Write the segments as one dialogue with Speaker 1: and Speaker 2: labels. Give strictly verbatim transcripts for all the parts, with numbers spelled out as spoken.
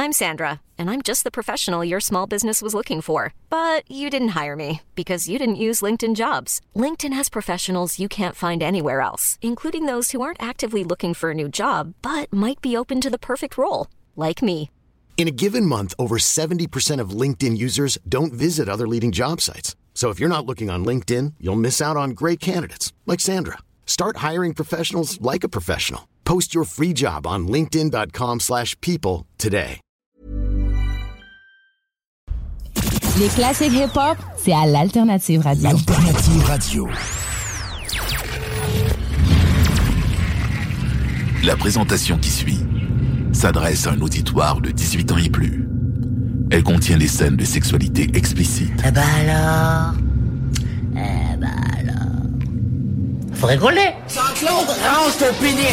Speaker 1: I'm Sandra, and I'm just the professional your small business was looking for. But you didn't hire me because you didn't use LinkedIn Jobs. LinkedIn has professionals you can't find anywhere else, including those who aren't actively looking for a new job, but might be open to the perfect role, like me.
Speaker 2: In a given month, over seventy percent of LinkedIn users don't visit other leading job sites. So if you're not looking on LinkedIn, you'll miss out on great candidates like Sandra. Start hiring professionals like a professional. Post your free job on linkedin.com slash people today.
Speaker 3: Les classiques hip-hop, c'est à l'Alternative Radio.
Speaker 4: L'Alternative Radio. La présentation qui suit s'adresse à un auditoire de dix-huit ans et plus. Elle contient des scènes de sexualité explicite.
Speaker 5: Eh ben alors... Eh ben alors... Faut rigoler! Jean-Claude, range ton pénis!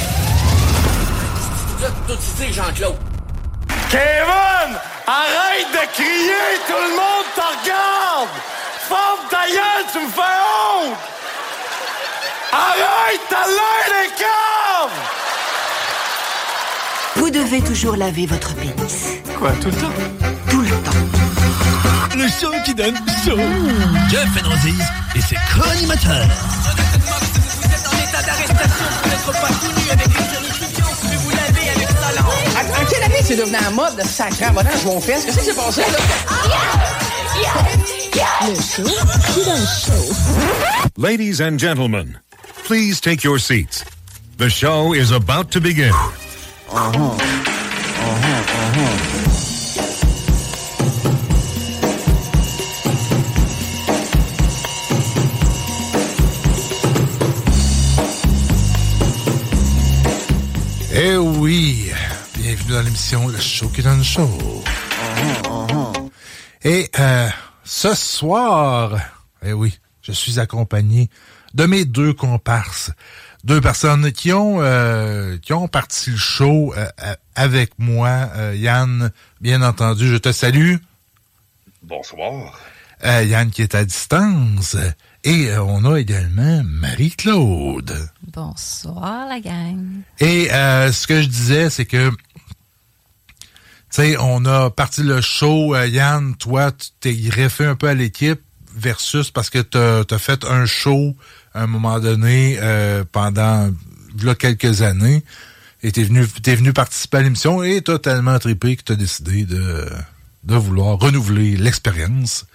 Speaker 5: Tout ici, Jean-Claude.
Speaker 6: Kevin! Arrête de crier! Tout le monde te regarde! Ferme ta gueule, tu me fais honte! Arrête! T'as l'air des caves!
Speaker 5: Vous devez toujours laver votre pénis.
Speaker 6: Quoi, tout le temps?
Speaker 5: Tout le temps.
Speaker 4: Le show qui donne chaud. Mmh. Jeff Fenrosiz et ses co-animateurs.
Speaker 5: Vous êtes en état d'arrestation pour n'être pas connu avec les juridictions. Mais vous l'avez avec talent. En, en quelle année c'est devenu en mode de sacré abonnage mon fils? Qu'est-ce qui s'est passé, là? Yeah! Yeah!
Speaker 3: Le show qui donne chaud.
Speaker 7: Ladies and gentlemen, please take your seats. The show is about to begin.
Speaker 6: Uh-huh. Uh-huh. Uh-huh.
Speaker 8: Eh oui, bienvenue dans l'émission Le Show qui donne chaud.
Speaker 6: Uh-huh. Uh-huh.
Speaker 8: Et euh, ce soir, eh oui, je suis accompagné de mes deux comparses. Deux personnes qui ont euh, qui ont parti le show euh, avec moi. Euh, Yann, bien entendu, je te salue.
Speaker 9: Bonsoir.
Speaker 8: Euh, Yann qui est à distance. Et euh, on a également Marie-Claude.
Speaker 10: Bonsoir, la gang.
Speaker 8: Et euh, ce que je disais, c'est que, tu sais, on a parti le show. Euh, Yann, toi, tu t'es greffé un peu à l'équipe versus parce que t'as, t'as fait un show à un moment donné euh, pendant là, quelques années. Et t'es venu, t'es venu participer à l'émission et t'as tellement trippé que t'as décidé de, de vouloir renouveler l'expérience.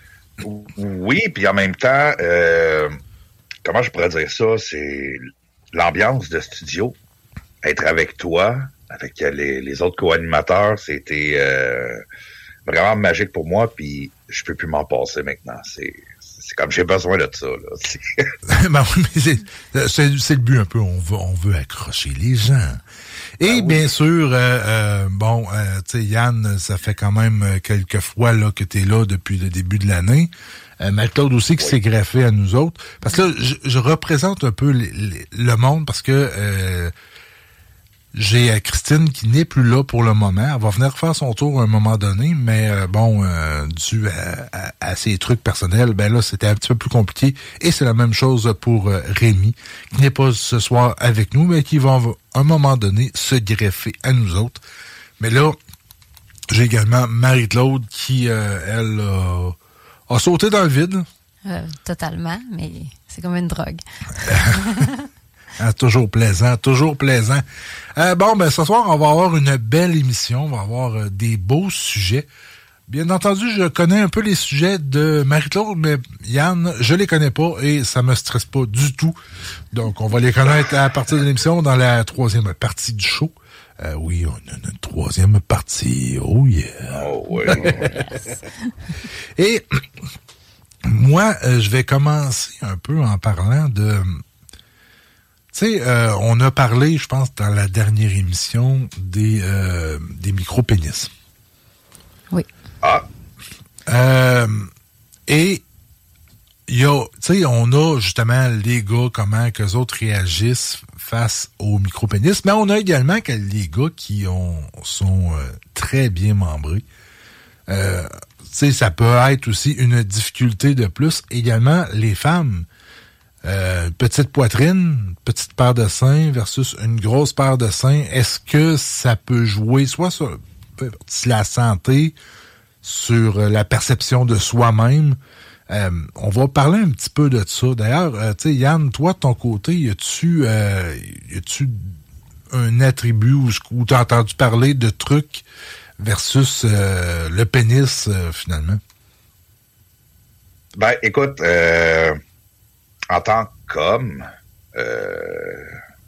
Speaker 9: Oui, puis en même temps, euh, comment je pourrais dire ça, c'est l'ambiance de studio, être avec toi, avec les, les autres co-animateurs, c'était euh, vraiment magique pour moi, puis je peux plus m'en passer maintenant. C'est, c'est comme j'ai besoin de ça. Là. C'est...
Speaker 8: ben oui, mais c'est, c'est, c'est le but un peu, on veut, on veut accrocher les gens. Et ah oui. Bien sûr, euh, euh, bon, euh, tu sais, Yann, ça fait quand même quelques fois là que t'es là depuis le début de l'année. Euh, Marie-Claude aussi qui oui. s'est greffé à nous autres. Parce que là, je, je représente un peu les, les, le monde parce que euh, j'ai Christine qui n'est plus là pour le moment. Elle va venir faire son tour à un moment donné, mais euh, bon, euh, dû à, à, à ses trucs personnels, ben là, c'était un petit peu plus compliqué. Et c'est la même chose pour euh, Rémi, qui n'est pas ce soir avec nous, mais qui va à un moment donné se greffer à nous autres. Mais là, j'ai également Marie-Claude qui, euh, elle, euh, a sauté dans le vide.
Speaker 10: Euh, totalement, mais c'est comme une drogue.
Speaker 8: Ah, toujours plaisant, toujours plaisant. Euh, bon, ben ce soir, on va avoir une belle émission. On va avoir euh, des beaux sujets. Bien entendu, je connais un peu les sujets de Marie-Claude, mais Yann, je les connais pas et ça me stresse pas du tout. Donc, on va les connaître à partir de l'émission dans la troisième partie du show. Euh, oui, on a une troisième partie. Oh yeah!
Speaker 9: Oh oui!
Speaker 8: Et moi, euh, je vais commencer un peu en parlant de... Tu sais, euh, on a parlé, je pense, dans la dernière émission, des, euh, des micro-pénis.
Speaker 10: Oui.
Speaker 9: Ah.
Speaker 8: Euh, et, il y a, tu sais, on a justement les gars, comment qu'eux autres réagissent face aux micro-pénis, mais on a également que les gars qui ont, sont euh, très bien membrés. Euh, tu sais, ça peut être aussi une difficulté de plus. Également, les femmes. Euh, petite poitrine, petite paire de seins versus une grosse paire de seins, est-ce que ça peut jouer soit sur, partie de la santé, sur la perception de soi-même. Euh, on va parler un petit peu de ça. D'ailleurs, euh, tu sais, Yann, toi, de ton côté, y a-tu, euh, y a-tu un attribut où, où tu as entendu parler de trucs versus euh, le pénis, euh, finalement?
Speaker 9: Ben, écoute, euh, en tant qu'homme, euh,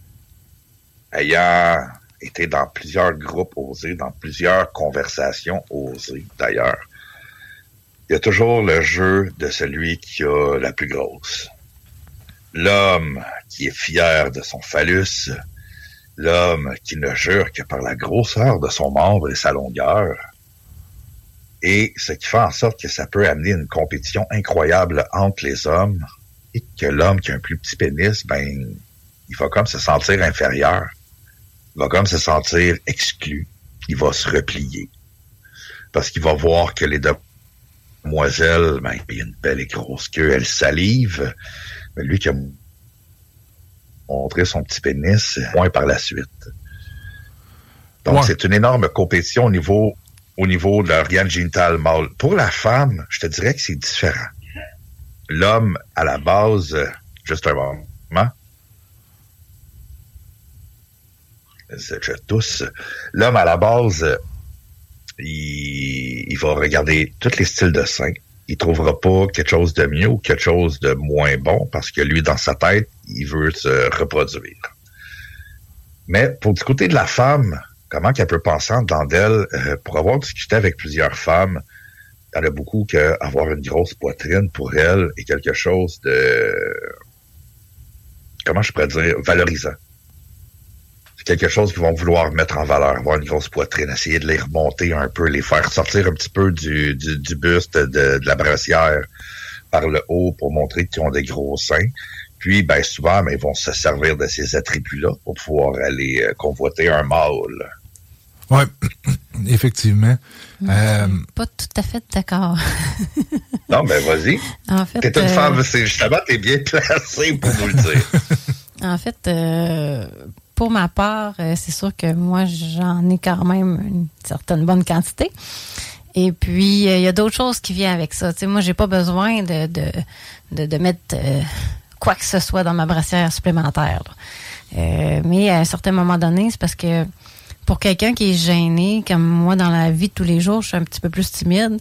Speaker 9: ayant été dans plusieurs groupes osés, dans plusieurs conversations osées, d'ailleurs, il y a toujours le jeu de celui qui a la plus grosse. L'homme qui est fier de son phallus, l'homme qui ne jure que par la grosseur de son membre et sa longueur, et ce qui fait en sorte que ça peut amener une compétition incroyable entre les hommes, et que l'homme qui a un plus petit pénis, ben, il va comme se sentir inférieur, il va comme se sentir exclu, il va se replier, parce qu'il va voir que les deux demoiselle, ben, il a une belle et grosse queue, elle salive. Mais lui qui a montré son petit pénis, moins par la suite. Donc, ouais. C'est une énorme compétition au niveau, au niveau de l'organe génital mâle. Pour la femme, je te dirais que c'est différent. L'homme, à la base, juste un moment, je tousse. L'homme, à la base, Il, il va regarder tous les styles de seins. Il trouvera pas quelque chose de mieux ou quelque chose de moins bon parce que lui, dans sa tête, il veut se reproduire. Mais pour du côté de la femme, comment qu'elle peut penser en dedans d'elle, euh, pour avoir discuté avec plusieurs femmes, il y en a beaucoup que avoir une grosse poitrine pour elle est quelque chose de, comment je pourrais dire, valorisant. Quelque chose qu'ils vont vouloir mettre en valeur, avoir une grosse poitrine, essayer de les remonter un peu, les faire sortir un petit peu du, du, du buste, de, de la brassière par le haut pour montrer qu'ils ont des gros seins. Puis, ben souvent, ben, ils vont se servir de ces attributs-là pour pouvoir aller euh, convoiter un mâle.
Speaker 8: Oui, effectivement.
Speaker 10: Euh... Pas tout à fait d'accord.
Speaker 9: Non, ben vas-y.
Speaker 10: En fait,
Speaker 9: t'es une
Speaker 10: euh...
Speaker 9: femme, c'est justement, t'es bien placée pour nous le dire.
Speaker 10: En fait, euh... pour ma part, c'est sûr que moi, j'en ai quand même une certaine bonne quantité. Et puis, il y a d'autres choses qui viennent avec ça. Tu sais, moi, j'ai pas besoin de, de, de, de mettre euh, quoi que ce soit dans ma brassière supplémentaire. Euh, mais à un certain moment donné, c'est parce que pour quelqu'un qui est gêné, comme moi, dans la vie de tous les jours, je suis un petit peu plus timide,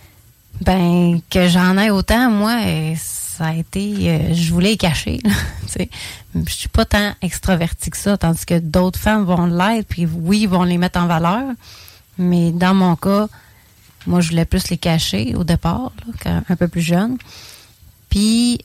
Speaker 10: ben que j'en ai autant, moi, ça a été... Euh, je voulais les cacher. Je suis pas tant extravertie que ça, tandis que d'autres femmes vont l'être, puis oui, ils vont les mettre en valeur. Mais dans mon cas, moi, je voulais plus les cacher au départ, là, quand, un peu plus jeune. Puis,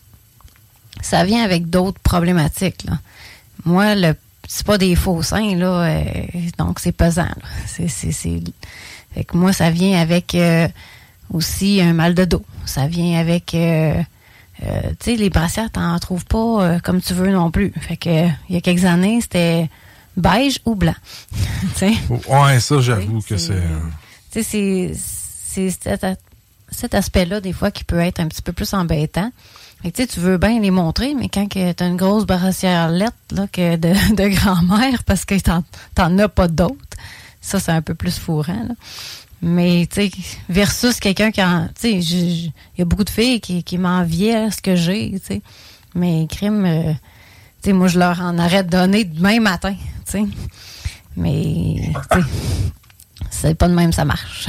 Speaker 10: ça vient avec d'autres problématiques. Là. Moi, le c'est pas des faux seins, là, euh, donc c'est pesant. Là. C'est, c'est, c'est... Fait que moi, ça vient avec euh, aussi un mal de dos. Ça vient avec... Euh, Euh, tu sais, les brassières, t'en trouves pas euh, comme tu veux non plus. Fait que il y a quelques années, c'était beige ou blanc. Tu sais.
Speaker 8: Ouais, ça, j'avoue que c'est...
Speaker 10: Tu sais, c'est, c'est cet, cet aspect-là, des fois, qui peut être un petit peu plus embêtant. Fait que tu sais, tu veux bien les montrer, mais quand que t'as une grosse brassière lettre, là, que de, de grand-mère, parce que t'en, t'en as pas d'autres, ça, c'est un peu plus fourrant, là. Mais, tu sais, versus quelqu'un qui en... Tu sais, il y a beaucoup de filles qui, qui m'enviaient ce que j'ai, tu sais. Mais, crime, euh, tu sais, moi, je leur en arrête de donner demain matin, tu sais. Mais, tu sais, c'est pas de même, ça marche.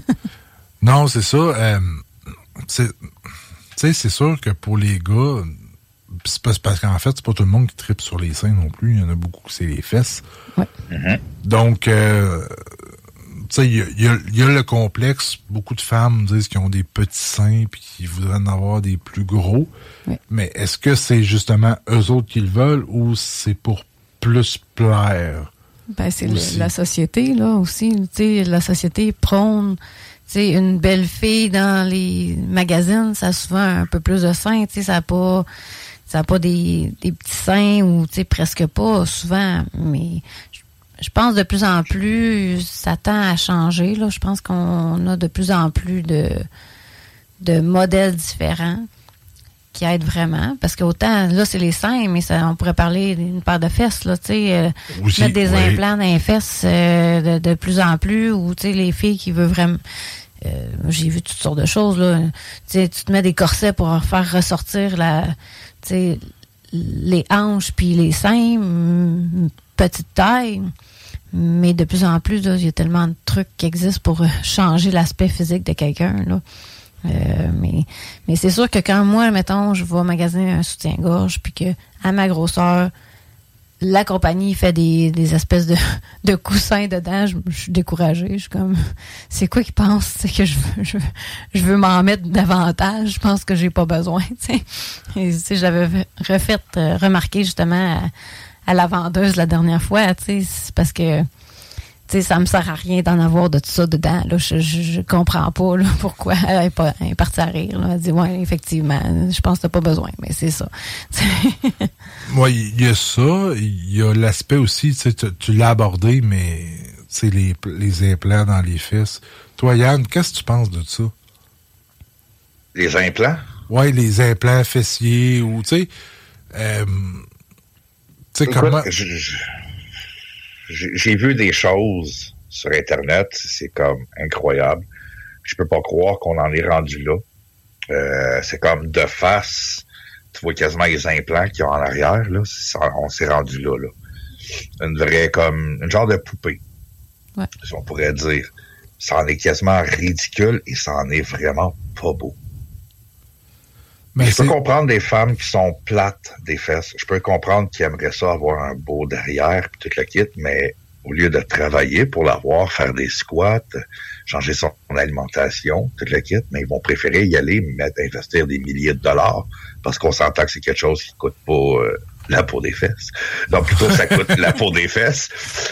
Speaker 8: Non, c'est ça. Euh, tu sais, c'est sûr que pour les gars, c'est pas, parce qu'en fait, c'est pas tout le monde qui tripe sur les seins non plus. Il y en a beaucoup qui c'est les fesses.
Speaker 10: Ouais.
Speaker 9: Mm-hmm.
Speaker 8: Donc, euh, tu sais, il y, y, y a le complexe. Beaucoup de femmes disent qu'ils ont des petits seins puis qu'ils voudraient en avoir des plus gros.
Speaker 10: Oui.
Speaker 8: Mais est-ce que c'est justement eux autres qui le veulent ou c'est pour plus plaire?
Speaker 10: Ben, c'est le, la société, là, aussi. Tu sais, la société prône, tu sais, une belle fille dans les magazines, ça a souvent un peu plus de seins, tu sais, ça n'a pas, ça a pas des, des petits seins ou, tu sais, presque pas, souvent, mais... Je pense de plus en plus, ça tend à changer. Là. Je pense qu'on a de plus en plus de, de modèles différents. qui aide vraiment. Parce qu'autant, là, c'est les seins, mais ça, on pourrait parler d'une paire de fesses, là, tu sais. Euh, mettre des oui. implants dans les fesses euh, de, de plus en plus, ou, tu sais, les filles qui veulent vraiment... Euh, j'ai vu toutes sortes de choses, là. Tu sais, tu te mets des corsets pour faire ressortir la... Tu sais, les hanches puis les seins, m- petite taille. Mais de plus en plus, il y a tellement de trucs qui existent pour changer l'aspect physique de quelqu'un, là. Euh, mais, mais c'est sûr que quand moi, mettons, je vais magasiner un soutien-gorge, puis que à ma grosseur, la compagnie fait des, des espèces de, de coussins dedans, je, je suis découragée. Je suis comme, c'est quoi qu'ils pensent? C'est que je veux, je, je veux m'en mettre davantage. Je pense que j'ai pas besoin. T'sais. Et, t'sais, j'avais refait euh, remarquer justement à, à la vendeuse la dernière fois, c'est parce que t'sais, ça me sert à rien d'en avoir de tout ça dedans. Là. Je, je, je comprends pas là, pourquoi elle est, pas, elle est partie à rire. Là. Elle dit, ouais, effectivement, je pense que t'as pas besoin, mais c'est ça.
Speaker 8: Oui, il y a ça. Il y a l'aspect aussi, tu, tu l'as abordé, mais les, les implants dans les fesses. Toi, Yann, qu'est-ce que tu penses de ça?
Speaker 9: Les implants?
Speaker 8: Oui, les implants fessiers ou, tu sais... Euh, tu sais, comment...
Speaker 9: Je, je... J'ai vu des choses sur Internet, c'est comme incroyable. Je peux pas croire qu'on en est rendu là. Euh, c'est comme de face, tu vois quasiment les implants qu'il y a en arrière, là. On s'est rendu là, là. Une vraie, comme, une genre de poupée.
Speaker 10: Ouais.
Speaker 9: Si on pourrait dire. Ça en est quasiment ridicule et ça en est vraiment pas beau. Mais je peux comprendre des femmes qui sont plates des fesses. Je peux comprendre qu'ils aimeraient ça avoir un beau derrière puis tout le kit, mais au lieu de travailler pour l'avoir, faire des squats, changer son alimentation, tout le kit, mais ils vont préférer y aller, mettre, investir des milliers de dollars parce qu'on s'entend que c'est quelque chose qui coûte pas euh, la peau des fesses. Donc plutôt ça coûte la peau des fesses.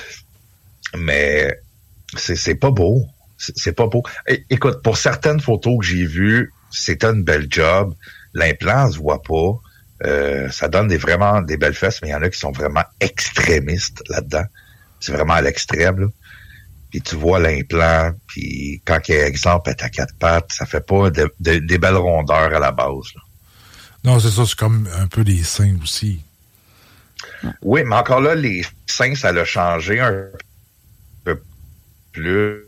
Speaker 9: Mais c'est, c'est pas beau. C'est, c'est pas beau. É- écoute, pour certaines photos que j'ai vues, c'était une belle job. L'implant se voit pas. Euh, ça donne des vraiment des belles fesses, mais il y en a qui sont vraiment extrémistes là-dedans. C'est vraiment à l'extrême, là. Puis tu vois l'implant, puis quand, il exemple, est à quatre pattes, ça fait pas de, de, des belles rondeurs à la base, là.
Speaker 8: Non, c'est ça, c'est comme un peu les seins aussi.
Speaker 9: Oui, mais encore là, les seins, ça l'a changé un peu plus.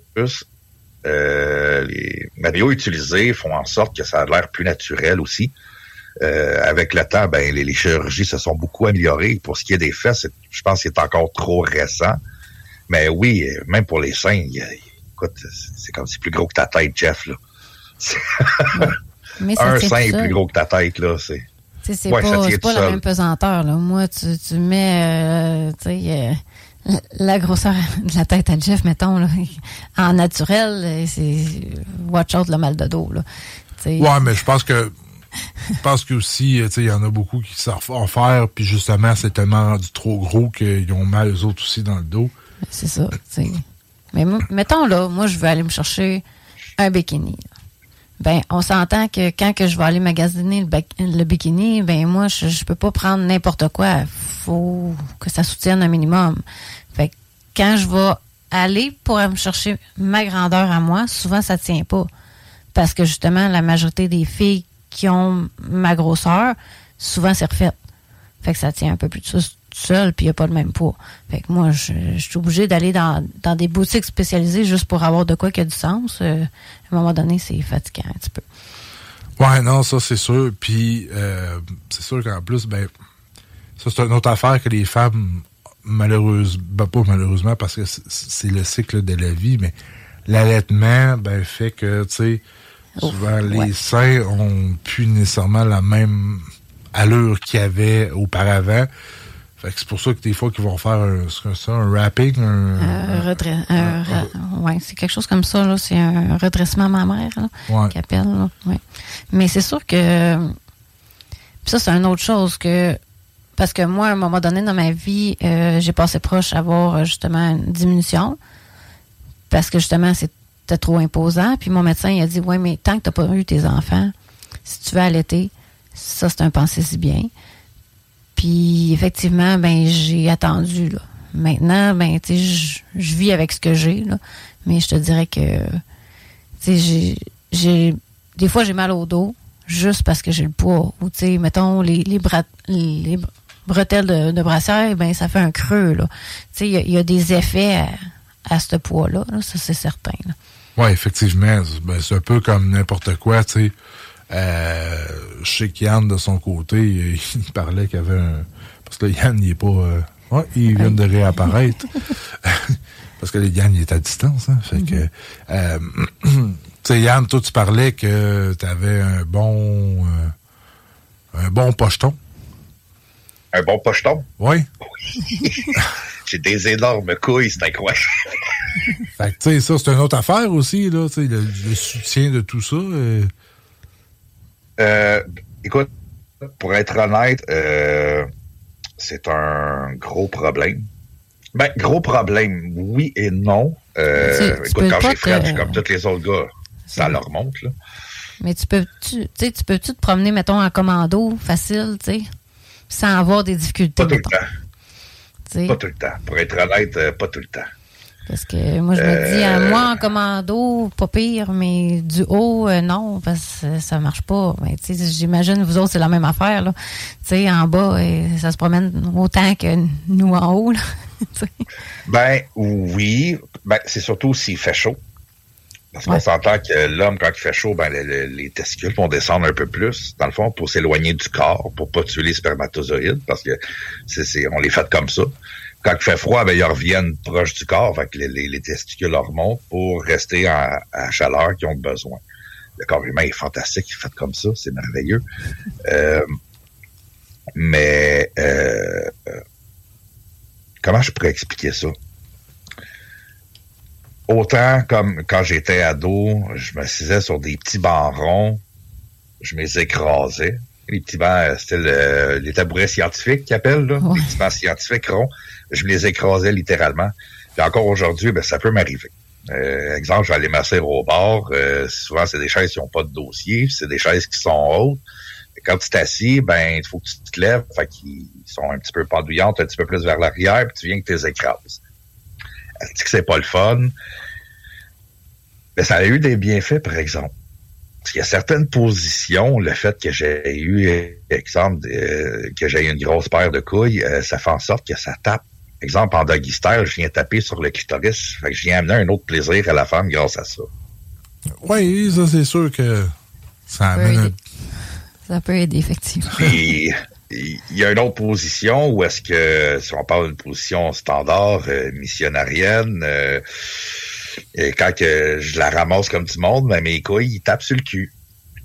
Speaker 9: Euh, les matériaux utilisés font en sorte que ça a l'air plus naturel aussi. Euh, avec le temps, ben les, les chirurgies se sont beaucoup améliorées. Pour ce qui est des fesses, je pense que c'est encore trop récent. Mais oui, même pour les seins, il, écoute, c'est comme si c'est plus gros que ta tête, Jeff, là.
Speaker 10: Mais
Speaker 9: un sein est plus gros que ta tête, là. C'est,
Speaker 10: c'est, c'est ouais, pas, c'est pas la même pesanteur, là. Moi, tu, tu mets, euh, tu sais, euh, la grosseur de la tête à Jeff, mettons, là, en naturel, c'est watch out le mal de dos, là. T'sais.
Speaker 8: Ouais, mais je pense que je pense que aussi, tu sais, il y en a beaucoup qui savent en faire, puis justement, c'est tellement rendu trop gros qu'ils ont mal eux autres aussi dans le dos.
Speaker 10: C'est ça, tu sais. Mais mettons, là, moi, je veux aller me chercher un bikini, là. Ben, on s'entend que quand que je vais aller magasiner le, ba- le bikini, ben moi, je, je peux pas prendre n'importe quoi. Faut que ça soutienne un minimum. Fait que quand je vais aller pour me chercher ma grandeur à moi, souvent, ça tient pas. Parce que justement, la majorité des filles qui ont ma grosseur, souvent, c'est refait. Fait que ça tient un peu plus de ça tout seul, puis il n'y a pas le même poids. Fait que moi, je, je suis obligée d'aller dans, dans des boutiques spécialisées juste pour avoir de quoi qui a du sens. Euh, à un moment donné, c'est fatigant un petit peu.
Speaker 8: Ouais, non, ça, c'est sûr. Puis, euh, c'est sûr qu'en plus, ben, ça, c'est une autre affaire que les femmes, malheureusement, ben, pas malheureusement, parce que c'est, c'est le cycle de la vie, mais l'allaitement, ben, fait que, tu sais, souvent, oh, les ouais. seins ont plus nécessairement la même allure qu'il y avait auparavant. Fait que c'est pour ça que des fois qu'ils vont faire un, c'est ça, un wrapping, un,
Speaker 10: un, redresse, un, un, un, un ouais, c'est quelque chose comme ça là, c'est un redressement mammaire là,
Speaker 8: ouais.
Speaker 10: qu'ils appellent là, ouais. Mais c'est sûr que ça c'est une autre chose que parce que moi à un moment donné dans ma vie, euh, j'ai passé proche d'avoir justement une diminution parce que justement c'était trop imposant. Puis mon médecin il a dit ouais mais tant que t'as pas eu tes enfants, si tu veux allaiter, ça c'est un pensée si bien. Puis effectivement, ben j'ai attendu là. Maintenant, ben tu sais, je vis avec ce que j'ai là, mais je te dirais que tu sais j'ai j'ai des fois j'ai mal au dos, juste parce que j'ai le poids. Ou, tu sais, mettons, les, les, bra- les bretelles de, de brassière, ben ça fait un creux, là. Tu sais, il y, y a des effets à, à ce poids-là, là, ça, c'est certain, là.
Speaker 8: Oui, effectivement. Ben, c'est un peu comme n'importe quoi, tu sais. Euh, je sais qu'Yann, de son côté, il, il parlait qu'il y avait un... Parce que là, Yann, il est pas... Euh... Ouais, il vient de réapparaître. Parce que le Yann, il est à distance, hein. Fait mm-hmm. que... Euh, tu sais, Yann, toi, tu parlais que tu avais un bon... Euh, un bon pocheton.
Speaker 9: Un bon pocheton?
Speaker 8: Oui.
Speaker 9: Oui. J'ai des énormes couilles, c'est incroyable.
Speaker 8: Fait que, tu sais, ça, c'est une autre affaire aussi, là, tu sais, le, le soutien de tout ça. Euh...
Speaker 9: Euh, écoute, pour être honnête, euh, c'est un gros problème. Ben, gros problème, oui et non. Euh,
Speaker 10: tu, tu
Speaker 9: écoute, quand j'ai
Speaker 10: te...
Speaker 9: Fred, je suis comme tous les autres gars. Ça leur monte, là.
Speaker 10: Mais tu peux, tu sais, tu peux-tu te promener, mettons, en commando, facile, tu sais, sans avoir des difficultés?
Speaker 9: Pas tout
Speaker 10: mettons.
Speaker 9: le temps.
Speaker 10: T'sais.
Speaker 9: Pas tout le temps. Pour être honnête, euh, pas tout le temps.
Speaker 10: Parce que moi, je me euh... dis, à moi, en commando, pas pire, mais du haut, euh, non, parce que ça marche pas. Mais tu sais, j'imagine, vous autres, c'est la même affaire, là. Tu sais, en bas, euh, ça se promène autant que nous en haut, là.
Speaker 9: Ben, oui. Ben, c'est surtout s'il fait chaud. Parce qu'on
Speaker 10: ouais.
Speaker 9: s'entend que l'homme, quand il fait chaud, ben, le, le, les testicules vont descendre un peu plus, dans le fond, pour s'éloigner du corps, pour pas tuer les spermatozoïdes, parce que c'est, c'est, on les fait comme ça. Quand il fait froid, ben, ils reviennent proche du corps, fait que les, les, les testicules remontent pour rester en, à chaleur qu'ils ont besoin. Le corps humain est fantastique, il est fait comme ça, c'est merveilleux. Euh, mais, euh, euh, comment je pourrais expliquer ça? Autant comme quand j'étais ado, je m'assisais sur des petits bancs ronds, je me les écrasais. Les petits bancs, c'était le, les tabourets scientifiques qu'ils appellent, là, ouais. Les petits bancs scientifiques ronds. Je me les écrasais littéralement. Puis encore aujourd'hui, ben, ça peut m'arriver. Euh, exemple, je vais aller m'asseoir au bord. Euh, souvent, c'est des chaises qui n'ont pas de dossier. C'est des chaises qui sont hautes. Et quand tu t'assis, ben, il faut que tu te lèves. Fait qu'ils sont un petit peu pendouillantes, un petit peu plus vers l'arrière, puis tu viens que tu les écrases. Elle dit que c'est pas le fun. Mais ça a eu des bienfaits, par exemple. Parce qu'il y a certaines positions, le fait que j'ai eu, exemple, euh, que j'ai eu une grosse paire de couilles, euh, ça fait en sorte que ça tape. Exemple, en doggy style, je viens taper sur le clitoris. Fait que je viens amener un autre plaisir à la femme grâce à ça.
Speaker 8: Oui, ça, c'est sûr que ça amène un...
Speaker 10: Ça peut aider, effectivement.
Speaker 9: Puis, il y a une autre position où est-ce que, si on parle d'une position standard, euh, missionnarienne, euh, et quand que je la ramasse comme du monde, ben, mes couilles, ils tapent sur le cul.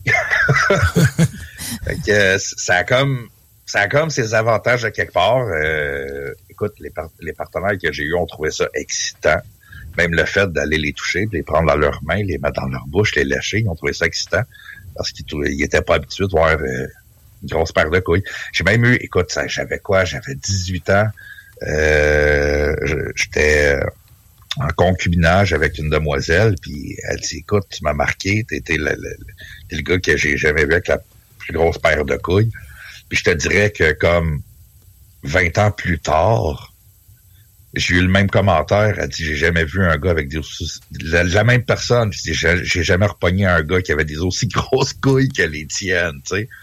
Speaker 9: Fait que, ça a comme, ça a comme ses avantages de quelque part. Euh, écoute, les, par- les partenaires que j'ai eus ont trouvé ça excitant. Même le fait d'aller les toucher, de les prendre dans leurs mains, les mettre dans leur bouche, les lâcher, ils ont trouvé ça excitant. Parce qu'ils n'étaient pas habitués de voir euh, une grosse paire de couilles. J'ai même eu, écoute, ça, j'avais quoi? J'avais dix-huit ans. Euh, j'étais en concubinage avec une demoiselle, puis elle dit, écoute, tu m'as marqué, t'étais le, le, t'es le gars que j'ai jamais vu avec la plus grosse paire de couilles. Puis je te dirais que comme vingt ans plus tard, j'ai eu le même commentaire. Elle dit, j'ai jamais vu un gars avec des aussi... La, la même personne. J'ai, j'ai jamais repogné un gars qui avait des aussi grosses couilles que les tiennes, tu sais.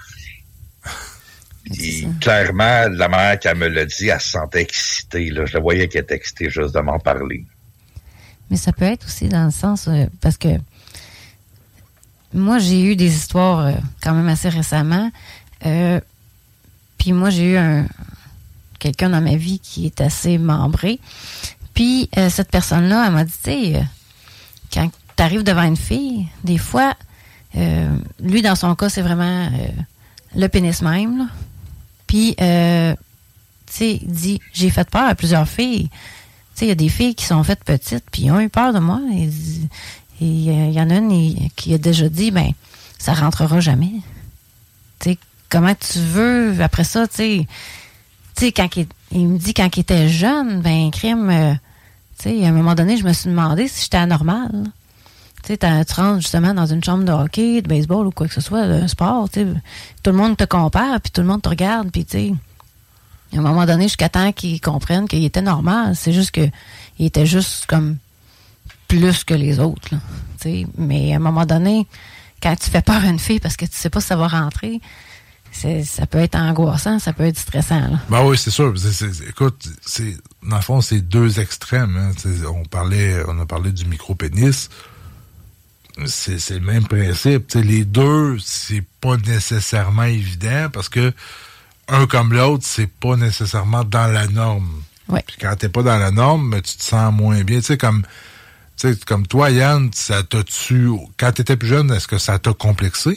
Speaker 9: Et clairement, la manière qu'elle me l'a dit, elle se sentait excitée, là. Je la voyais qu'elle était excitée juste de m'en parler.
Speaker 10: Mais ça peut être aussi dans le sens... Euh, parce que moi, j'ai eu des histoires euh, quand même assez récemment. Euh, puis moi, j'ai eu un... quelqu'un dans ma vie qui est assez membré. Puis, euh, cette personne-là, elle m'a dit, tu sais, euh, quand tu arrives devant une fille, des fois, euh, lui, dans son cas, c'est vraiment euh, le pénis même, là. Puis, euh, tu sais, il dit, j'ai fait peur à plusieurs filles. Tu sais, il y a des filles qui sont faites petites, puis ils ont eu peur de moi. Et il euh, y en a une il, qui a déjà dit, ben, ça rentrera jamais. Tu sais, comment tu veux, après ça, tu sais... Tu sais, quand il, il me dit quand il était jeune, ben, crime, euh, tu sais, à un moment donné, je me suis demandé si j'étais anormal. Tu sais, tu rentres justement dans une chambre de hockey, de baseball ou quoi que ce soit, de sport, tu sais, tout le monde te compare, puis tout le monde te regarde, puis tu sais, à un moment donné, jusqu'à temps qu'ils comprennent qu'il était normal. C'est juste que il était juste comme plus que les autres, là, tu sais. Mais à un moment donné, quand tu fais peur à une fille parce que tu sais pas si ça va rentrer, c'est, ça peut être angoissant, ça peut être stressant. Là.
Speaker 8: Ben oui, c'est sûr. C'est, c'est, écoute, c'est, dans le fond, c'est deux extrêmes. Hein. On parlait, on a parlé du micro-pénis. C'est, c'est le même principe. T'sais, les deux, c'est pas nécessairement évident parce que un comme l'autre, c'est pas nécessairement dans la norme.
Speaker 10: Ouais.
Speaker 8: Puis quand t'es pas dans la norme, ben, tu te sens moins bien. Tu sais, comme, tu sais, comme toi, Yann, ça t'a-tu, quand t'étais plus jeune, est-ce que ça t'a complexé?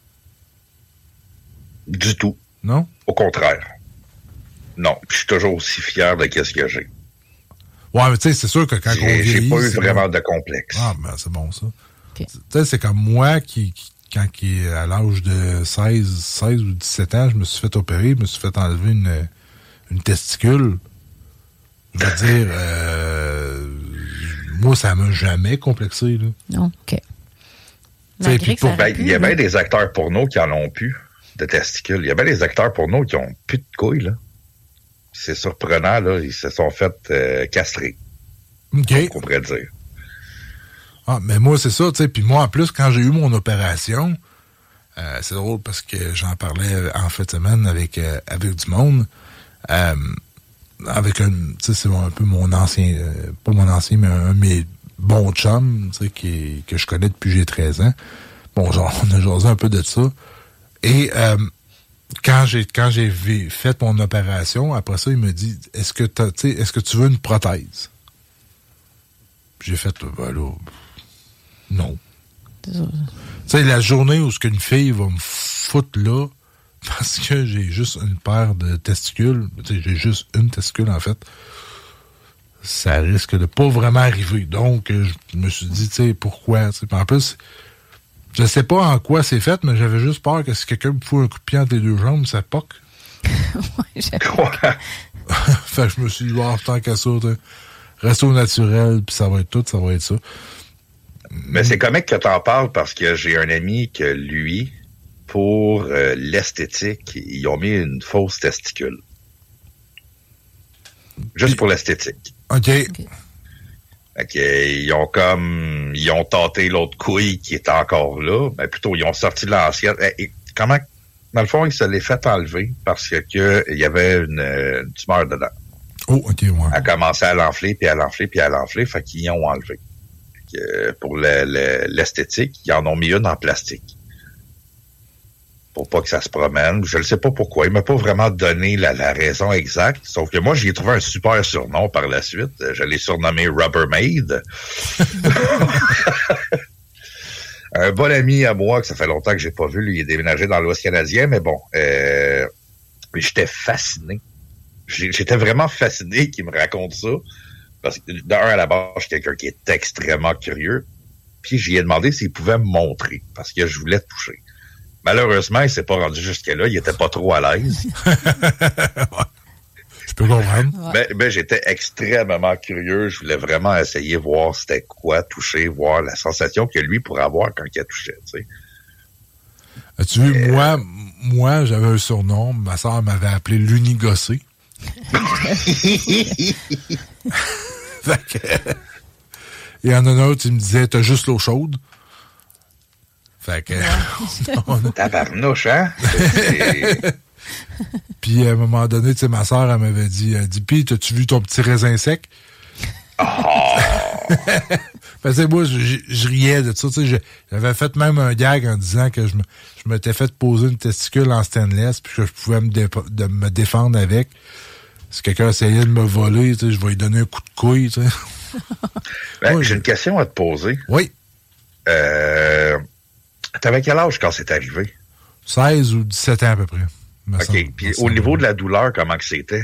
Speaker 9: Du tout.
Speaker 8: Non?
Speaker 9: Au contraire. Non. Je suis toujours aussi fier de qu'est-ce que j'ai.
Speaker 8: Ouais, mais tu sais, c'est sûr que quand
Speaker 9: j'ai,
Speaker 8: on vieillit...
Speaker 9: J'ai pas eu vraiment
Speaker 8: bon.
Speaker 9: de complexe.
Speaker 8: Ah, ben c'est bon, ça.
Speaker 10: Okay.
Speaker 8: Tu sais, c'est comme moi qui, qui quand qui est à l'âge de seize, seize ou dix-sept ans, je me suis fait opérer, je me suis fait enlever une, une testicule. Je veux dire, euh, moi, ça m'a jamais complexé, là.
Speaker 10: Non, OK.
Speaker 9: Puis pour, ben, il y a bien des acteurs porno qui en ont plus de testicules. Il y a bien des acteurs porno qui ont plus de couilles, là. C'est surprenant, là. Ils se sont fait euh, castrer.
Speaker 8: OK.
Speaker 9: On pourrait dire.
Speaker 8: Ah, mais moi, c'est ça, tu sais. Puis moi, en plus, quand j'ai eu mon opération, euh, c'est drôle parce que j'en parlais en fin de semaine avec, euh, avec du monde. Euh, avec un, tu sais, c'est un peu mon ancien, euh, pas mon ancien, mais un de mes bons chums, tu sais, qui, que je connais depuis que j'ai treize ans. Bon, genre, on a jasé un peu de ça. Et euh, quand j'ai quand j'ai fait mon opération, après ça, il me dit, est-ce que t'as, tu sais, est-ce que tu veux une prothèse? Puis j'ai fait, ben là, non. Tu sais, la journée où ce qu'une fille va me foutre là, parce que j'ai juste une paire de testicules, tu sais, j'ai juste une testicule, en fait, ça risque de pas vraiment arriver. Donc, je me suis dit, tu sais, pourquoi? T'sais, en plus, je sais pas en quoi c'est fait, mais j'avais juste peur que si quelqu'un me fout un coup de pied entre les deux jambes, ça poque.
Speaker 10: Ouais, j'avoue.
Speaker 8: Fait que je me suis dit, oh, tant qu'à ça, reste au naturel, puis ça va être tout, ça va être ça.
Speaker 9: Mais c'est comique que t'en parles parce que j'ai un ami que lui, pour euh, l'esthétique, ils ont mis une fausse testicule. Juste puis, pour l'esthétique.
Speaker 8: OK.
Speaker 10: Okay.
Speaker 9: Fait que, ils ont comme, ils ont tâté l'autre couille qui est encore là. Ben, plutôt, ils ont sorti de l'ancienne. Et comment, dans le fond, ils se l'est fait enlever parce que, que il y avait une, une tumeur dedans.
Speaker 8: Oh, OK, ouais.
Speaker 9: Elle a commencé à l'enfler, puis à l'enfler, puis à l'enfler. Fait qu'ils ont enlevé. Fait que, pour le, le, l'esthétique, ils en ont mis une en plastique. Pour pas que ça se promène. Je ne sais pas pourquoi. Il m'a pas vraiment donné la, la raison exacte. Sauf que moi, j'y ai trouvé un super surnom par la suite. Je l'ai surnommé Rubbermaid. Un bon ami à moi, que ça fait longtemps que j'ai pas vu, lui, il est déménagé dans l'Ouest canadien, mais bon, euh, j'étais fasciné. J'étais vraiment fasciné qu'il me raconte ça. Parce que, d'un, à la base, je suis quelqu'un qui est extrêmement curieux. Puis, j'y ai demandé s'il pouvait me montrer. Parce que je voulais toucher. Malheureusement, il s'est pas rendu jusque-là. Il était pas trop à l'aise.
Speaker 8: Je peux comprendre.
Speaker 9: Ben, ben, j'étais extrêmement curieux. Je voulais vraiment essayer, voir c'était quoi, toucher, voir la sensation que lui pourrait avoir quand il a touché, tu sais.
Speaker 8: As-tu vu, euh... moi, moi, j'avais un surnom. Ma soeur m'avait appelé l'unigossé. Fait que... Il y en a un autre, il me disait, t'as juste l'eau chaude. Fait que...
Speaker 9: a... Tabarnouche, hein?
Speaker 8: Puis, à un moment donné, tu sais, ma soeur, elle m'avait dit, elle dit, pis, t'as-tu vu ton petit raisin sec?
Speaker 9: Oh!
Speaker 8: Fait que, moi, je, je riais de ça, tu sais, j'avais fait même un gag en disant que je, me, je m'étais fait poser une testicule en stainless, puis que je pouvais me, dé, de, me défendre avec. Si quelqu'un essayait de me voler, tu sais, je vais lui donner un coup de couille, tu sais.
Speaker 9: Ben,
Speaker 8: ouais,
Speaker 9: j'ai une question à te poser.
Speaker 8: Oui.
Speaker 9: Euh... T'avais quel âge quand c'est arrivé?
Speaker 8: seize ou dix-sept ans à peu près.
Speaker 9: OK. Puis au niveau de la douleur, comment que c'était?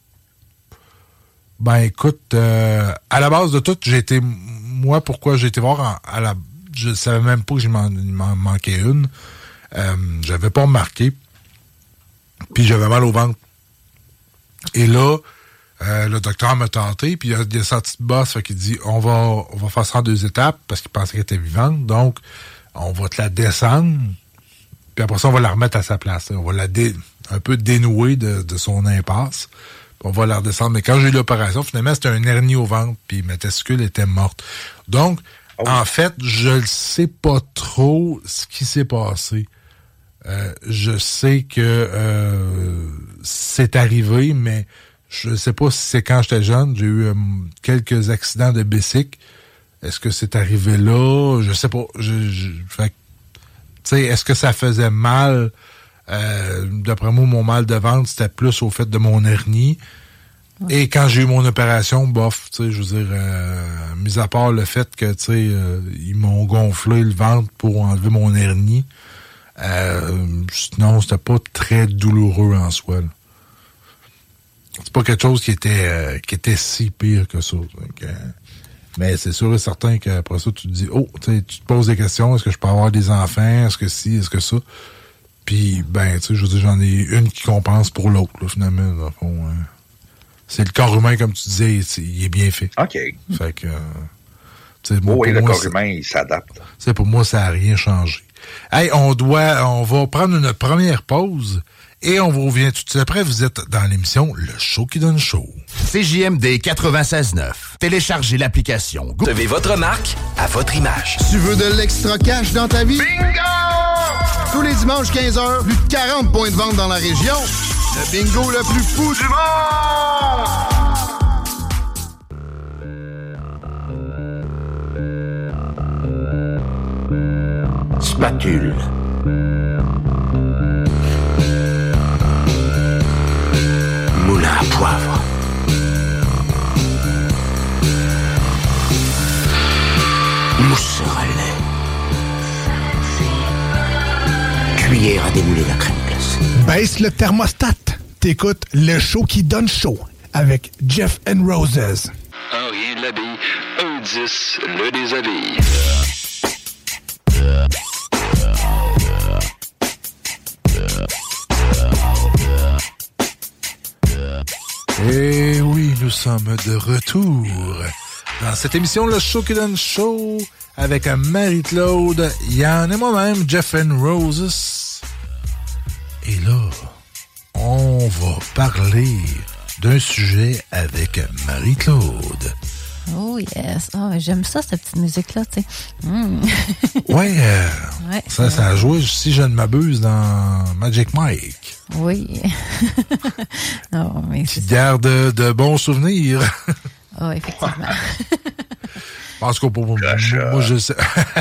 Speaker 8: Ben écoute, euh, à la base de tout, j'ai été... Moi, pourquoi j'ai été voir en, à la... Je savais même pas que je m'en, m'en manquait une. Euh, j'avais pas remarqué. Puis j'avais mal au ventre. Et là, euh, le docteur m'a tenté, puis il a, il a senti de bosse, fait qu'il dit, on va, on va faire ça en deux étapes, parce qu'il pensait qu'elle était vivante. Donc, on va te la descendre, puis après ça, on va la remettre à sa place. On va la dé, un peu dénouer de, de son impasse, puis on va la redescendre. Mais quand j'ai eu l'opération, finalement, c'était un hernie au ventre, puis ma testicule était morte. Donc,
Speaker 9: Oh.
Speaker 8: En fait, je ne sais pas trop ce qui s'est passé. Euh, je sais que euh, c'est arrivé, mais je ne sais pas si c'est quand j'étais jeune. J'ai eu euh, quelques accidents de bicycle. Est-ce que c'est arrivé là? Je sais pas. Je, je, fait, t'sais, est-ce que ça faisait mal? Euh, d'après moi, mon mal de ventre, c'était plus au fait de mon hernie. Ouais. Et quand j'ai eu mon opération, bof, tu sais, je veux dire, euh, mis à part le fait que, tu sais, euh, ils m'ont gonflé le ventre pour enlever mon hernie, euh, non, c'était pas très douloureux en soi, là. C'est pas quelque chose qui était euh, qui était si pire que ça. Donc, euh, mais c'est sûr et certain qu'après ça, tu te dis, oh, tu te poses des questions, est-ce que je peux avoir des enfants, est-ce que si, est-ce que ça? Puis, ben, tu sais, je veux dire, j'en ai une qui compense pour l'autre, là, finalement, dans le fond, hein. C'est le corps humain, comme tu disais, il est bien fait.
Speaker 9: OK.
Speaker 8: Fait que, euh, tu sais, moi,
Speaker 9: oui,
Speaker 8: pour
Speaker 9: le
Speaker 8: moi,
Speaker 9: corps humain, il s'adapte.
Speaker 8: C'est pour moi, ça n'a rien changé. Hey, on doit, on va prendre une première pause et on vous revient tout de suite après. Vous êtes dans l'émission Le Show qui donne chaud.
Speaker 11: C J M D quatre-vingt-seize neuf. Téléchargez l'application. Recevez votre marque à votre image.
Speaker 12: Tu veux de l'extra cash dans ta vie? Bingo! Tous les dimanches quinze heures, plus de quarante points de vente dans la région. Le bingo le plus fou du monde!
Speaker 13: Spatule. Moulin à poivre. Mousse à lait. Cuillère à démouler la crème glacée.
Speaker 14: Baisse le thermostat. T'écoutes Le Show qui donne chaud avec Jeff and Roses.
Speaker 15: Un rien de l'habille, un dix le déshabille.
Speaker 8: Et oui, nous sommes de retour dans cette émission Le Show qui donne chaud avec Marie-Claude, Yann et moi-même, Jeff and Roses. Et là, on va parler d'un sujet avec Marie-Claude.
Speaker 10: Oh yes, oh, j'aime ça, cette petite musique-là, tu sais. Mm.
Speaker 8: ouais, euh,
Speaker 10: ouais,
Speaker 8: ça, ça a joué, si je ne m'abuse, dans Magic Mike.
Speaker 10: Oui. non, mais
Speaker 8: qui garde de, de bons souvenirs.
Speaker 10: Oh, effectivement.
Speaker 8: En tout cas, pour moi, moi, je sais.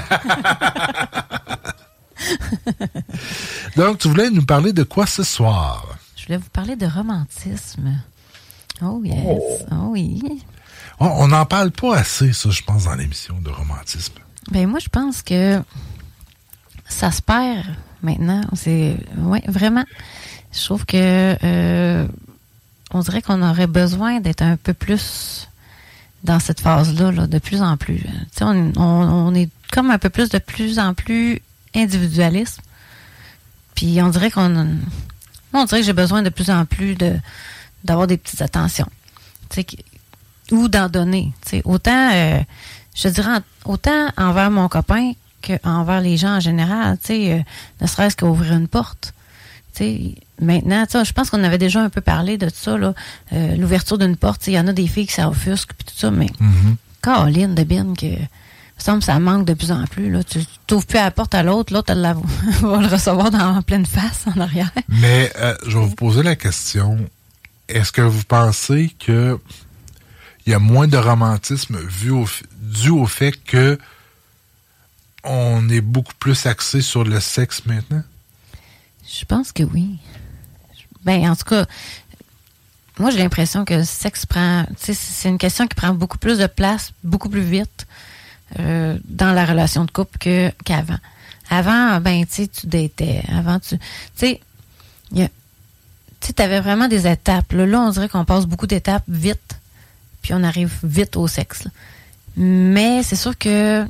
Speaker 8: Donc, tu voulais nous parler de quoi ce soir?
Speaker 10: Je voulais vous parler de romantisme. Oh yes, oh, oh oui.
Speaker 8: On n'en parle pas assez, ça, je pense, dans l'émission de romantisme.
Speaker 10: Ben moi, je pense que ça se perd maintenant. C'est, ouais, vraiment. Je trouve que euh, on dirait qu'on aurait besoin d'être un peu plus dans cette phase-là, là, de plus en plus. Tu sais, on, on, on est comme un peu plus de plus en plus individualiste. Puis on dirait qu'on, on dirait que j'ai besoin de plus en plus de d'avoir des petites attentions. Tu sais, ou d'en donner. T'sais. Autant, euh, je dirais, autant envers mon copain qu'envers les gens en général, euh, ne serait-ce qu'ouvrir une porte. T'sais. Maintenant, je pense qu'on avait déjà un peu parlé de ça, là, euh, l'ouverture d'une porte. Il y en a des filles qui ça offusque puis tout ça, mais mm-hmm. Caroline de Bin, que, il me semble que ça manque de plus en plus. Là. Tu t'ouvres plus à la porte à l'autre, l'autre, elle la, va le recevoir dans, en pleine face, en arrière.
Speaker 8: Mais euh, je vais vous poser la question, est-ce que vous pensez que il y a moins de romantisme vu au, dû au fait que on est beaucoup plus axé sur le sexe maintenant?
Speaker 10: Je pense que oui. Ben, en tout cas, moi, j'ai l'impression que le sexe prend... Tu sais, c'est une question qui prend beaucoup plus de place, beaucoup plus vite euh, dans la relation de couple que, qu'avant. Avant, ben, tu sais, tu datais. Avant, tu... Tu sais, il y a... Tu sais, t'avais vraiment des étapes. Là, là, on dirait qu'on passe beaucoup d'étapes vite. Puis on arrive vite au sexe. Là. Mais c'est sûr que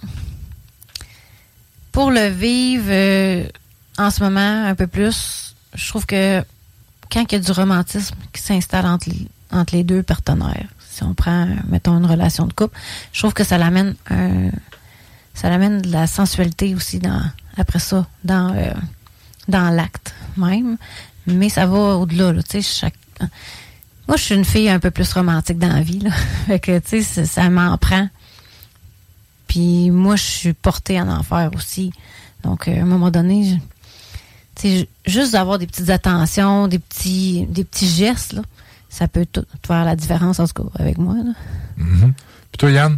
Speaker 10: pour le vivre euh, en ce moment un peu plus, je trouve que quand il y a du romantisme qui s'installe entre les, entre les deux partenaires, si on prend, mettons, une relation de couple, je trouve que ça l'amène un, ça l'amène de la sensualité aussi dans après ça, dans, euh, dans l'acte même. Mais ça va au-delà, là, tu sais, chaque... Moi, je suis une fille un peu plus romantique dans la vie, là. Fait que, tu sais, ça, ça m'en prend. Puis moi, je suis portée en enfer aussi. Donc, euh, à un moment donné, je, juste d'avoir des petites attentions, des petits, des petits gestes, là, ça peut tout faire la différence, en tout cas, avec moi. Là.
Speaker 8: Mm-hmm. Puis toi, Yann?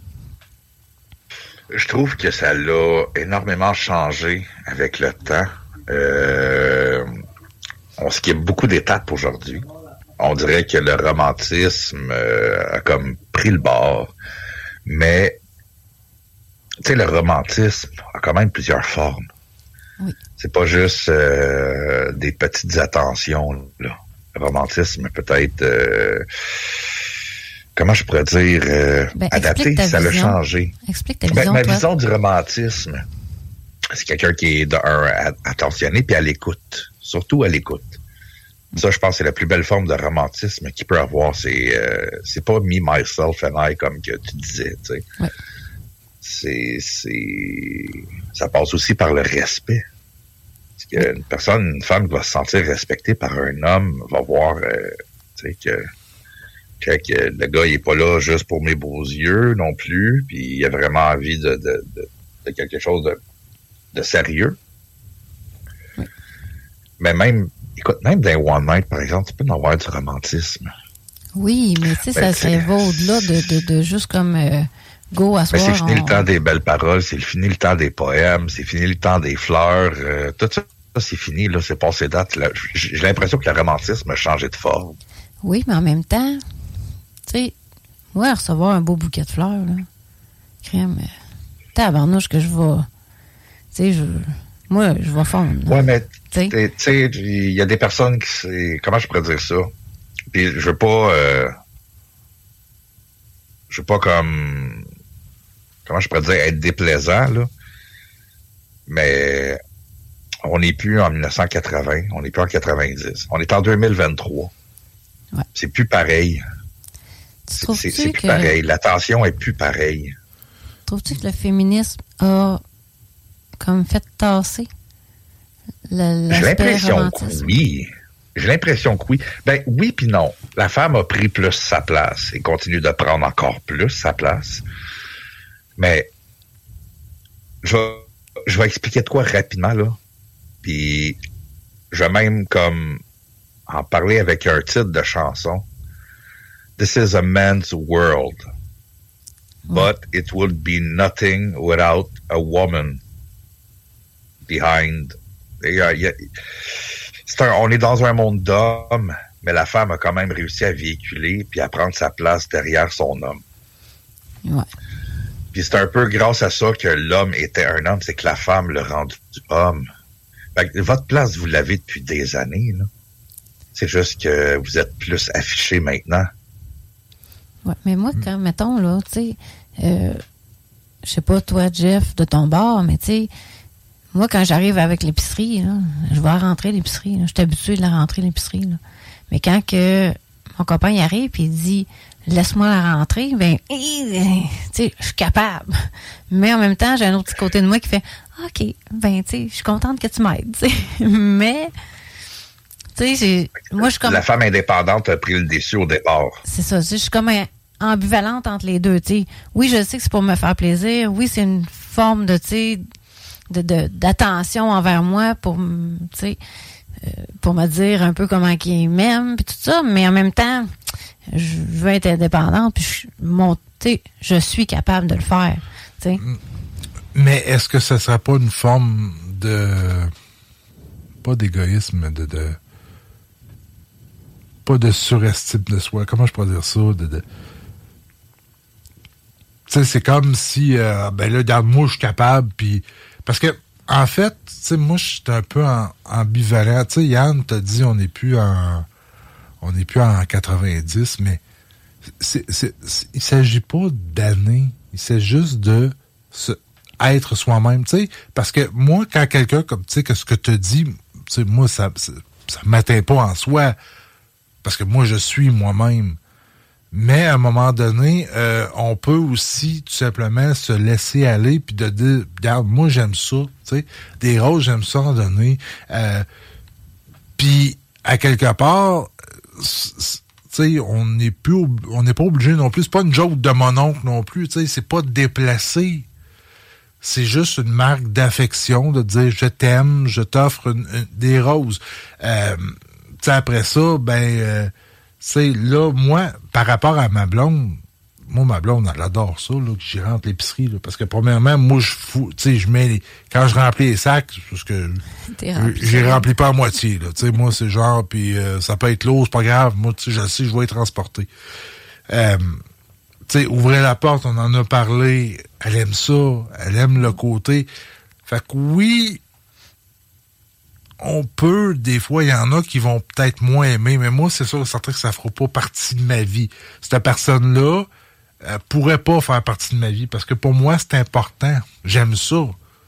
Speaker 9: Je trouve que ça l'a énormément changé avec le temps. Euh, on skip beaucoup d'étapes aujourd'hui. On dirait que le romantisme euh, a comme pris le bord. Mais, tu sais, le romantisme a quand même plusieurs formes.
Speaker 10: Oui.
Speaker 9: C'est pas juste euh, des petites attentions, là. Le romantisme peut être, euh, comment je pourrais dire, euh,
Speaker 10: ben,
Speaker 9: adapté, ça l'a changé.
Speaker 10: Explique ta
Speaker 9: ben,
Speaker 10: vision,
Speaker 9: ma
Speaker 10: toi.
Speaker 9: vision du romantisme, c'est quelqu'un qui est de un attentionné puis à l'écoute, surtout à l'écoute. Ça, je pense, c'est la plus belle forme de romantisme qu'il peut avoir. C'est, euh, c'est pas me, myself and I comme que tu disais, tu sais.
Speaker 10: Ouais.
Speaker 9: C'est, c'est, ça passe aussi par le respect. Parce qu'une personne, une femme qui va se sentir respectée par un homme va voir, euh, tu sais, que, que, que le gars, il est pas là juste pour mes beaux yeux non plus, puis il a vraiment envie de, de, de, de quelque chose de, de sérieux.
Speaker 10: Oui.
Speaker 9: Mais même, écoute, même dans One Night, par exemple, tu peux en avoir du romantisme.
Speaker 10: Oui, mais tu sais,
Speaker 9: ben,
Speaker 10: ça, ça va au-delà de, de, de juste comme euh, go à soir.
Speaker 9: Ben, c'est fini
Speaker 10: on...
Speaker 9: le temps des belles paroles, c'est fini le temps des poèmes, c'est fini le temps des fleurs. Euh, tout ça, c'est fini, là, c'est passé date. Là. J'ai l'impression que le romantisme a changé de forme.
Speaker 10: Oui, mais en même temps, tu sais, moi, recevoir un beau bouquet de fleurs, là, crème, euh, tabarnouche que je vais, tu sais, je, moi, je vais fondre.
Speaker 9: Oui, mais, tu sais, il y a des personnes qui, c'est, comment je pourrais dire ça? Puis, je veux pas, euh, je veux pas comme, comment je pourrais dire, être déplaisant, là, mais on n'est plus en dix-neuf cent quatre-vingts, on n'est plus en quatre-vingt-dix, on est en deux mille vingt-trois.
Speaker 10: Ouais.
Speaker 9: C'est plus pareil. C'est, c'est, c'est plus
Speaker 10: que...
Speaker 9: pareil. L'attention est plus pareille.
Speaker 10: Trouves-tu que le féminisme a comme fait tasser le,
Speaker 9: J'ai l'impression
Speaker 10: romantisme?
Speaker 9: que oui. J'ai l'impression que oui. Ben oui puis non. La femme a pris plus sa place et continue de prendre encore plus sa place. Mais je vais, je vais expliquer de quoi rapidement, là. Puis je vais même comme en parler avec un titre de chanson. This is a man's world. But it would be nothing without a woman behind. Et, uh, yeah, c'est un, on est dans un monde d'hommes, mais la femme a quand même réussi à véhiculer puis à prendre sa place derrière son homme.
Speaker 10: Ouais.
Speaker 9: Puis c'est un peu grâce à ça que l'homme était un homme, c'est que la femme l'a rendu homme. Fait que votre place, vous l'avez depuis des années, là. C'est juste que vous êtes plus affiché maintenant.
Speaker 10: Ouais, mais moi, quand, mettons, là, tu sais, euh, je sais pas, toi, Jeff, de ton bord, mais tu sais, moi, quand j'arrive avec l'épicerie, là, je vais rentrer l'épicerie, là. Je suis habituée de la rentrer l'épicerie, là. Mais quand que mon copain y arrive et il dit laisse-moi la rentrer, ben, tu sais, je suis capable. Mais en même temps, j'ai un autre petit côté de moi qui fait OK, ben, tu sais, je suis contente que tu m'aides, tu sais. Mais, tu sais, moi, je suis comme.
Speaker 9: La femme indépendante a pris le dessus au départ.
Speaker 10: C'est ça, je suis comme un, ambivalente entre les deux, tu sais. Oui, je sais que c'est pour me faire plaisir. Oui, c'est une forme de, tu sais, de, de, d'attention envers moi pour, tu sais, euh, pour me dire un peu comment qu'il m'aime, puis tout ça. Mais en même temps, je veux être indépendante, puis je, mon, tu sais, je suis capable de le faire, tu sais.
Speaker 8: Mais est-ce que ça serait pas une forme de, pas d'égoïsme, mais de, de pas de surestime de soi? Comment je pourrais dire ça? De, de tu sais, c'est comme si, euh, ben là, regarde, moi, je suis capable, puis parce que, en fait, tu sais, moi, je suis un peu en, ambivalent. Tu sais, Yann t'a dit, on n'est plus en, on n'est plus en quatre-vingt-dix, mais c'est, c'est, c'est, il s'agit pas d'années, il s'agit juste de se, être soi-même, tu sais, parce que moi, quand quelqu'un, comme, tu sais, que ce que tu dis, tu sais, moi, ça, ça, ça m'atteint pas en soi, parce que moi, je suis moi-même. Mais à un moment donné, euh, on peut aussi tout simplement se laisser aller puis de dire, regarde, moi j'aime ça, tu sais, des rôles, j'aime ça en donner. Euh, puis à quelque part, tu sais, on n'est plus, on n'est pas obligé non plus. C'est pas une joke de mon oncle non plus, tu sais, c'est pas déplacé c'est juste une marque d'affection de dire je t'aime, je t'offre une, une, des roses. Euh, tu sais, après ça, ben, euh, c'est là, moi, par rapport à ma blonde, moi, ma blonde, elle adore ça, là, que j'y rentre l'épicerie, là, parce que premièrement, moi, je fous, tu sais, je mets les, quand je remplis les sacs, parce que j'y remplis pas à moitié, là, tu sais, moi, c'est genre, puis euh, ça peut être lourd, c'est pas grave, moi, tu sais, je sais, je vais y transporter. Euh, tu sais, ouvrez la porte, on en a parlé, elle aime ça, elle aime le côté. Fait que oui, on peut, des fois, il y en a qui vont peut-être moins aimer, mais moi, c'est sûr et certain que ça fera pas partie de ma vie. Cette personne-là euh, pourrait pas faire partie de ma vie, parce que pour moi, c'est important. J'aime ça.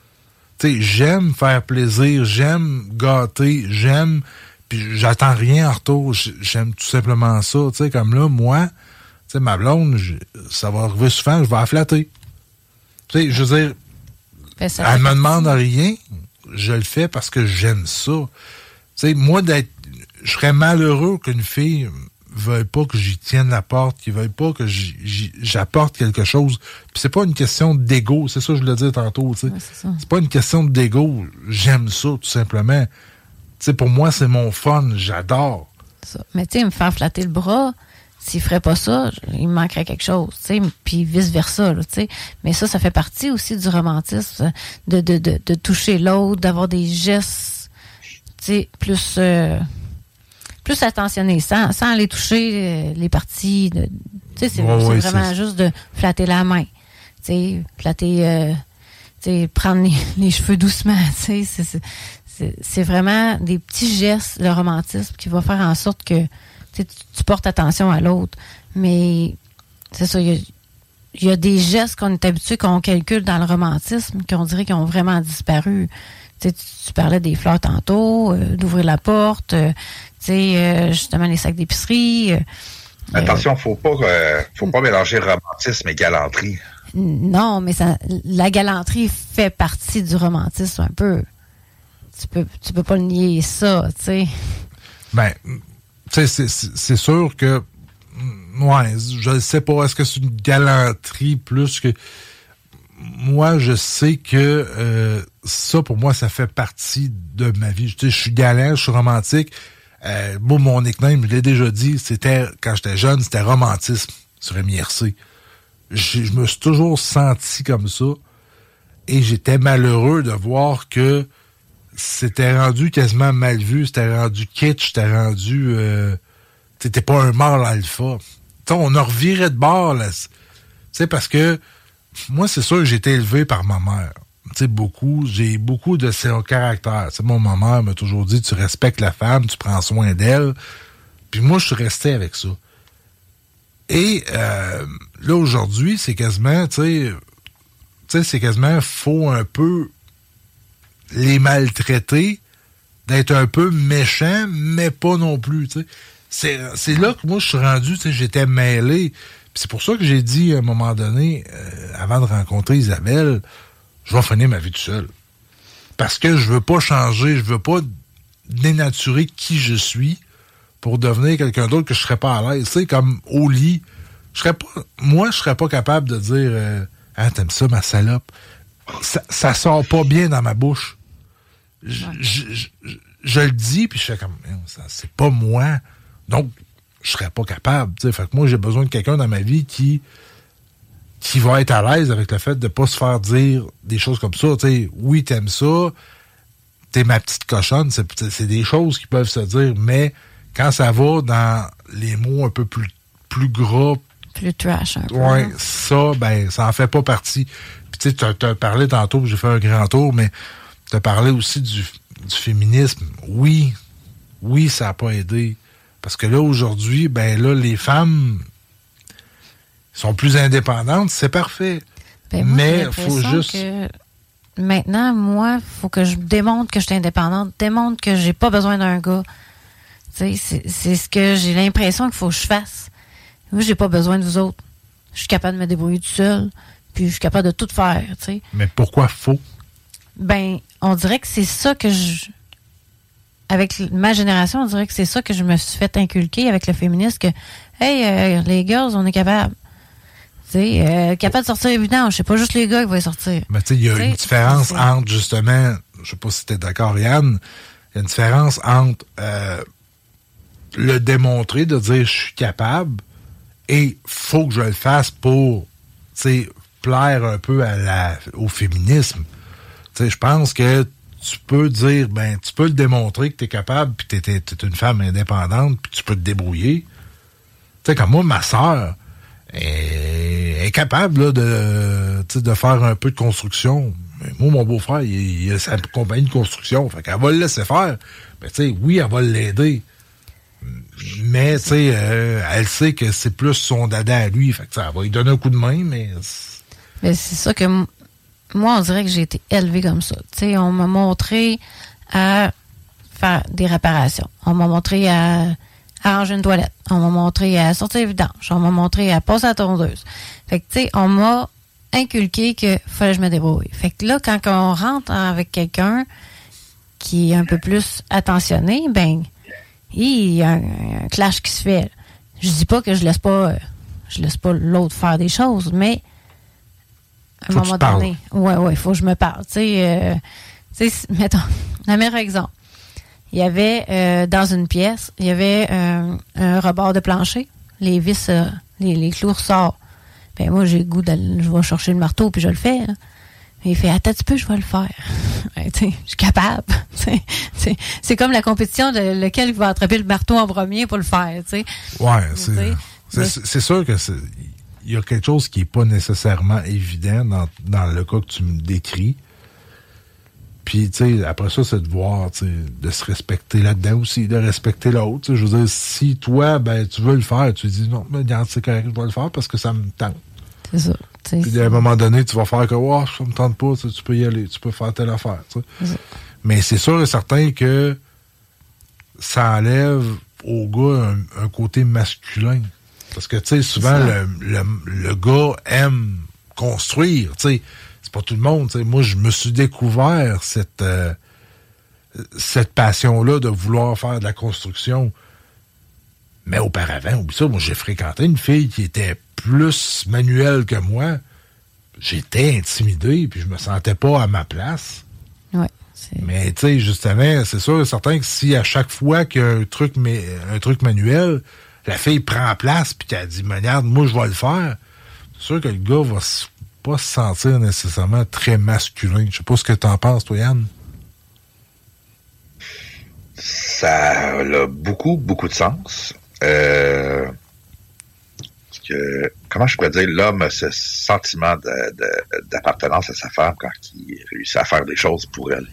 Speaker 8: Tu sais, j'aime faire plaisir, j'aime gâter, j'aime, puis j'attends rien en retour, j'aime tout simplement ça. Tu sais, comme là, moi, tu sais, ma blonde, je, ça va arriver souvent, je vais la flatter. Tu sais, je veux dire, ben, elle me demande rien, je le fais parce que j'aime ça. Tu sais, moi, d'être, je serais malheureux qu'une fille veuille pas que j'y tienne la porte, qu'il veuille pas que j'y, j'y, j'apporte quelque chose. Puis c'est pas une question d'égo, c'est ça que je le disais tantôt, tu sais. Ouais, c'est, c'est pas une question d'égo, j'aime ça, tout simplement. Tu sais, pour moi, c'est mon fun, j'adore.
Speaker 10: Ça. Mais tu sais, me faire flatter le bras, s'il ferait pas ça, il me manquerait quelque chose, tu sais, puis vice-versa, tu sais. Mais ça, ça fait partie aussi du romantisme, de, de, de, de toucher l'autre, d'avoir des gestes, tu sais, plus... Euh, plus attentionnés, sans, sans aller toucher euh, les parties. Tu sais, c'est, oh, c'est oui, vraiment c'est... juste de flatter la main. Tu sais, flatter, euh, tu sais, prendre les, les cheveux doucement. Tu sais, c'est, c'est, c'est, c'est vraiment des petits gestes, le romantisme, qui va faire en sorte que tu, tu portes attention à l'autre. Mais c'est ça, il y, y a des gestes qu'on est habitué, qu'on calcule dans le romantisme, qu'on dirait qu'ils ont vraiment disparu. Tu sais, tu, tu parlais des fleurs tantôt, euh, d'ouvrir la porte, euh, tu sais, euh, justement, les sacs d'épicerie. Euh,
Speaker 9: Attention, faut pas, euh, faut pas mélanger romantisme et galanterie.
Speaker 10: Non, mais ça, la galanterie fait partie du romantisme un peu. Tu peux, tu peux pas le nier ça, tu sais.
Speaker 8: Ben, tu sais, c'est, c'est, c'est sûr que, ouais, je ne sais pas, est-ce que c'est une galanterie plus que... Moi, je sais que euh, ça, pour moi, ça fait partie de ma vie. Tu sais, je suis galant, je suis romantique. Euh, moi, mon nickname, je l'ai déjà dit, c'était, quand j'étais jeune, c'était romantisme sur M I R C. Je, je me suis toujours senti comme ça et j'étais malheureux de voir que c'était rendu quasiment mal vu, c'était rendu kitsch, c'était rendu... Euh, t'étais pas un mâle alpha. T'sais, on a reviré de bord, là. Tu sais, parce que moi, c'est sûr que j'ai été élevé par ma mère. Tu sais, beaucoup, j'ai beaucoup de son caractère. Tu sais, moi, ma mère m'a toujours dit, tu respectes la femme, tu prends soin d'elle. Puis moi, je suis resté avec ça. Et euh, là, aujourd'hui, c'est quasiment, tu sais, tu sais, c'est quasiment, faut un peu les maltraiter, d'être un peu méchant, mais pas non plus, tu sais. C'est, c'est là que moi, je suis rendu, tu sais, j'étais mêlé. Puis c'est pour ça que j'ai dit, à un moment donné, euh, avant de rencontrer Isabelle, je vais finir ma vie tout seul. Parce que je veux pas changer, je veux pas dénaturer qui je suis pour devenir quelqu'un d'autre que je serais pas à l'aise. Tu sais, comme au lit, je serais pas, moi, je serais pas capable de dire, euh, ah, t'aimes ça, ma salope? Ça, ça sort pas bien dans ma bouche. Je, je, je, je, je le dis, puis je fais comme, ça, c'est pas moi. Donc, je serais pas capable. T'sais. Fait que moi, j'ai besoin de quelqu'un dans ma vie qui qui va être à l'aise avec le fait de pas se faire dire des choses comme ça. T'sais, oui, t'aimes ça, t'es ma petite cochonne, c'est, c'est des choses qui peuvent se dire, mais quand ça va dans les mots un peu plus, plus gras,
Speaker 10: plus trash un peu.
Speaker 8: Ouais, ça, ben, ça en fait pas partie. Puis tu sais, t'as, t'as parlé tantôt, j'ai fait un grand tour, mais t'as parlé aussi du, du féminisme. Oui, oui, ça a pas aidé. Parce que là, aujourd'hui, ben là, les femmes sont plus indépendantes, c'est parfait.
Speaker 10: Ben moi,
Speaker 8: mais il faut juste...
Speaker 10: Que maintenant, moi, il faut que je démontre que je suis indépendante, démontre que j'ai pas besoin d'un gars. Tu sais, c'est, c'est ce que j'ai l'impression qu'il faut que je fasse. Moi, j'ai pas besoin de vous autres. Je suis capable de me débrouiller tout seul, puis je suis capable de tout faire, tu sais.
Speaker 8: Mais pourquoi faux?
Speaker 10: Ben, on dirait que c'est ça que je... Avec ma génération, on dirait que c'est ça que je me suis fait inculquer avec le féminisme, que, hey, euh, les girls, on est capable. sais, euh, capable de sortir évident, c'est pas juste les gars qui vont y sortir.
Speaker 8: Mais tu sais, il y a une différence c'est... entre, justement, je sais pas si t'es d'accord, Yann, il y a une différence entre euh, le démontrer, de dire je suis capable, et faut que je le fasse pour, tu sais, plaire un peu à la, au féminisme. Tu sais, je pense que tu peux dire, ben, tu peux le démontrer que t'es capable, puis t'es, t'es, t'es une femme indépendante, puis tu peux te débrouiller. Tu sais, comme moi, ma sœur est, est capable là, de, de faire un peu de construction. Mais moi, mon beau-frère, il, il a sa compagnie de construction. Fait qu'elle va le laisser faire. Mais tu sais, oui, elle va l'aider. Mais tu sais, euh, elle sait que c'est plus son dada à lui. Fait que ça va lui donner un coup de main, mais...
Speaker 10: Mais c'est ça que... M- moi, on dirait que j'ai été élevée comme ça. Tu sais, on m'a montré à faire des réparations. On m'a montré à... à ranger une toilette. On m'a montré à sortir les vidanges. On m'a montré à passer à la tondeuse. Fait que, tu sais, on m'a inculqué que fallait que je me débrouille. Fait que là, quand on rentre avec quelqu'un qui est un peu plus attentionné, ben, il y a un, un clash qui se fait. Je dis pas que je laisse pas, je laisse pas l'autre faire des choses, mais à un moment donné, ouais, ouais, faut que je me parle. Tu sais, euh, tu sais, mettons, un meilleur exemple. Il y avait, euh, dans une pièce, il y avait euh, un rebord de plancher. Les vis, euh, les, les clous ressortent. Ben moi, j'ai le goût d'aller, je vais chercher le marteau, puis je le fais. Hein. Il fait, attends un petit peu, je vais le faire. Ben, je suis capable. T'sais, t'sais, c'est comme la compétition de lequel va attraper le marteau en premier pour le faire. T'sais.
Speaker 8: Ouais, c'est, c'est, c'est, c'est sûr que c'est, il y a quelque chose qui n'est pas nécessairement évident dans, dans le cas que tu me décris. Puis, tu sais, après ça, c'est de voir, tu sais, de se respecter là-dedans aussi, de respecter l'autre. T'sais. Je veux dire, si toi, ben, tu veux le faire, tu dis non, mais regarde, c'est correct, je vais le faire parce que ça me tente.
Speaker 10: C'est ça.
Speaker 8: Puis, à un moment donné, tu vas faire que, oh, ça me tente pas, tu peux y aller, tu peux faire telle affaire, tu sais. Mais c'est sûr et certain que ça enlève au gars un, un côté masculin. Parce que, tu sais, souvent, le, le, le gars aime construire, tu sais. C'est pas tout le monde, tu sais. Moi, je me suis découvert cette, euh, cette passion-là de vouloir faire de la construction. Mais auparavant, oublie ça, moi, j'ai fréquenté une fille qui était plus manuelle que moi. J'étais intimidé, puis je me sentais pas à ma place.
Speaker 10: Ouais.
Speaker 8: Mais tu sais, justement, c'est sûr et certain que si à chaque fois qu'il y a un truc, mais, un truc manuel, la fille prend place puis qu'elle dit, regarde, moi je vais le faire, c'est sûr que le gars va pas se sentir nécessairement très masculin. Je sais pas ce que t'en penses, toi, Yann.
Speaker 9: Ça a beaucoup, beaucoup de sens. Euh, que, comment je pourrais dire, l'homme a ce sentiment de, de, d'appartenance à sa femme quand il réussit à faire des choses pour elle.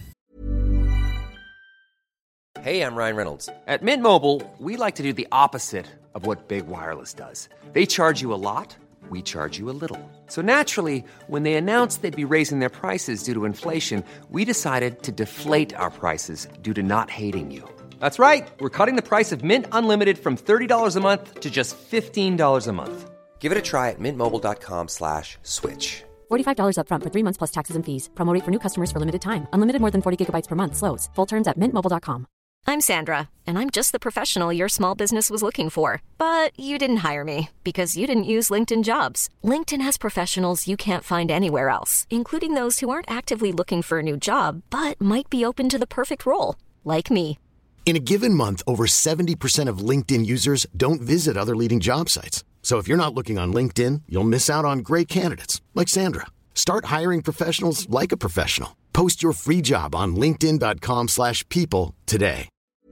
Speaker 16: Hey, I'm Ryan Reynolds. At Mint Mobile, we like to do the opposite of what Big Wireless does. They charge you a lot, we charge you a little. So naturally, when they announced they'd be raising their prices due to inflation, we decided to deflate our prices due to not hating you. That's right. We're cutting the price of Mint Unlimited from thirty dollars a month to just fifteen dollars a month. Give it a try at mintmobile.com slash switch.
Speaker 17: forty-five dollars up front for three months plus taxes and fees. Promo rate for new customers for limited time. Unlimited more than forty gigabytes per month. Slows full terms at mint mobile dot com.
Speaker 1: I'm Sandra, and I'm just the professional your small business was looking for. But you didn't hire me because you didn't use LinkedIn Jobs. LinkedIn has professionals you can't find anywhere else, including those who aren't actively looking for a new job, but might be open to the perfect role, like me.
Speaker 2: In a given month, over seventy percent of LinkedIn users don't visit other leading job sites. So if you're not looking on LinkedIn, you'll miss out on great candidates like Sandra. Start hiring professionals like a professional. Post your free job on linkedin.com slash people today.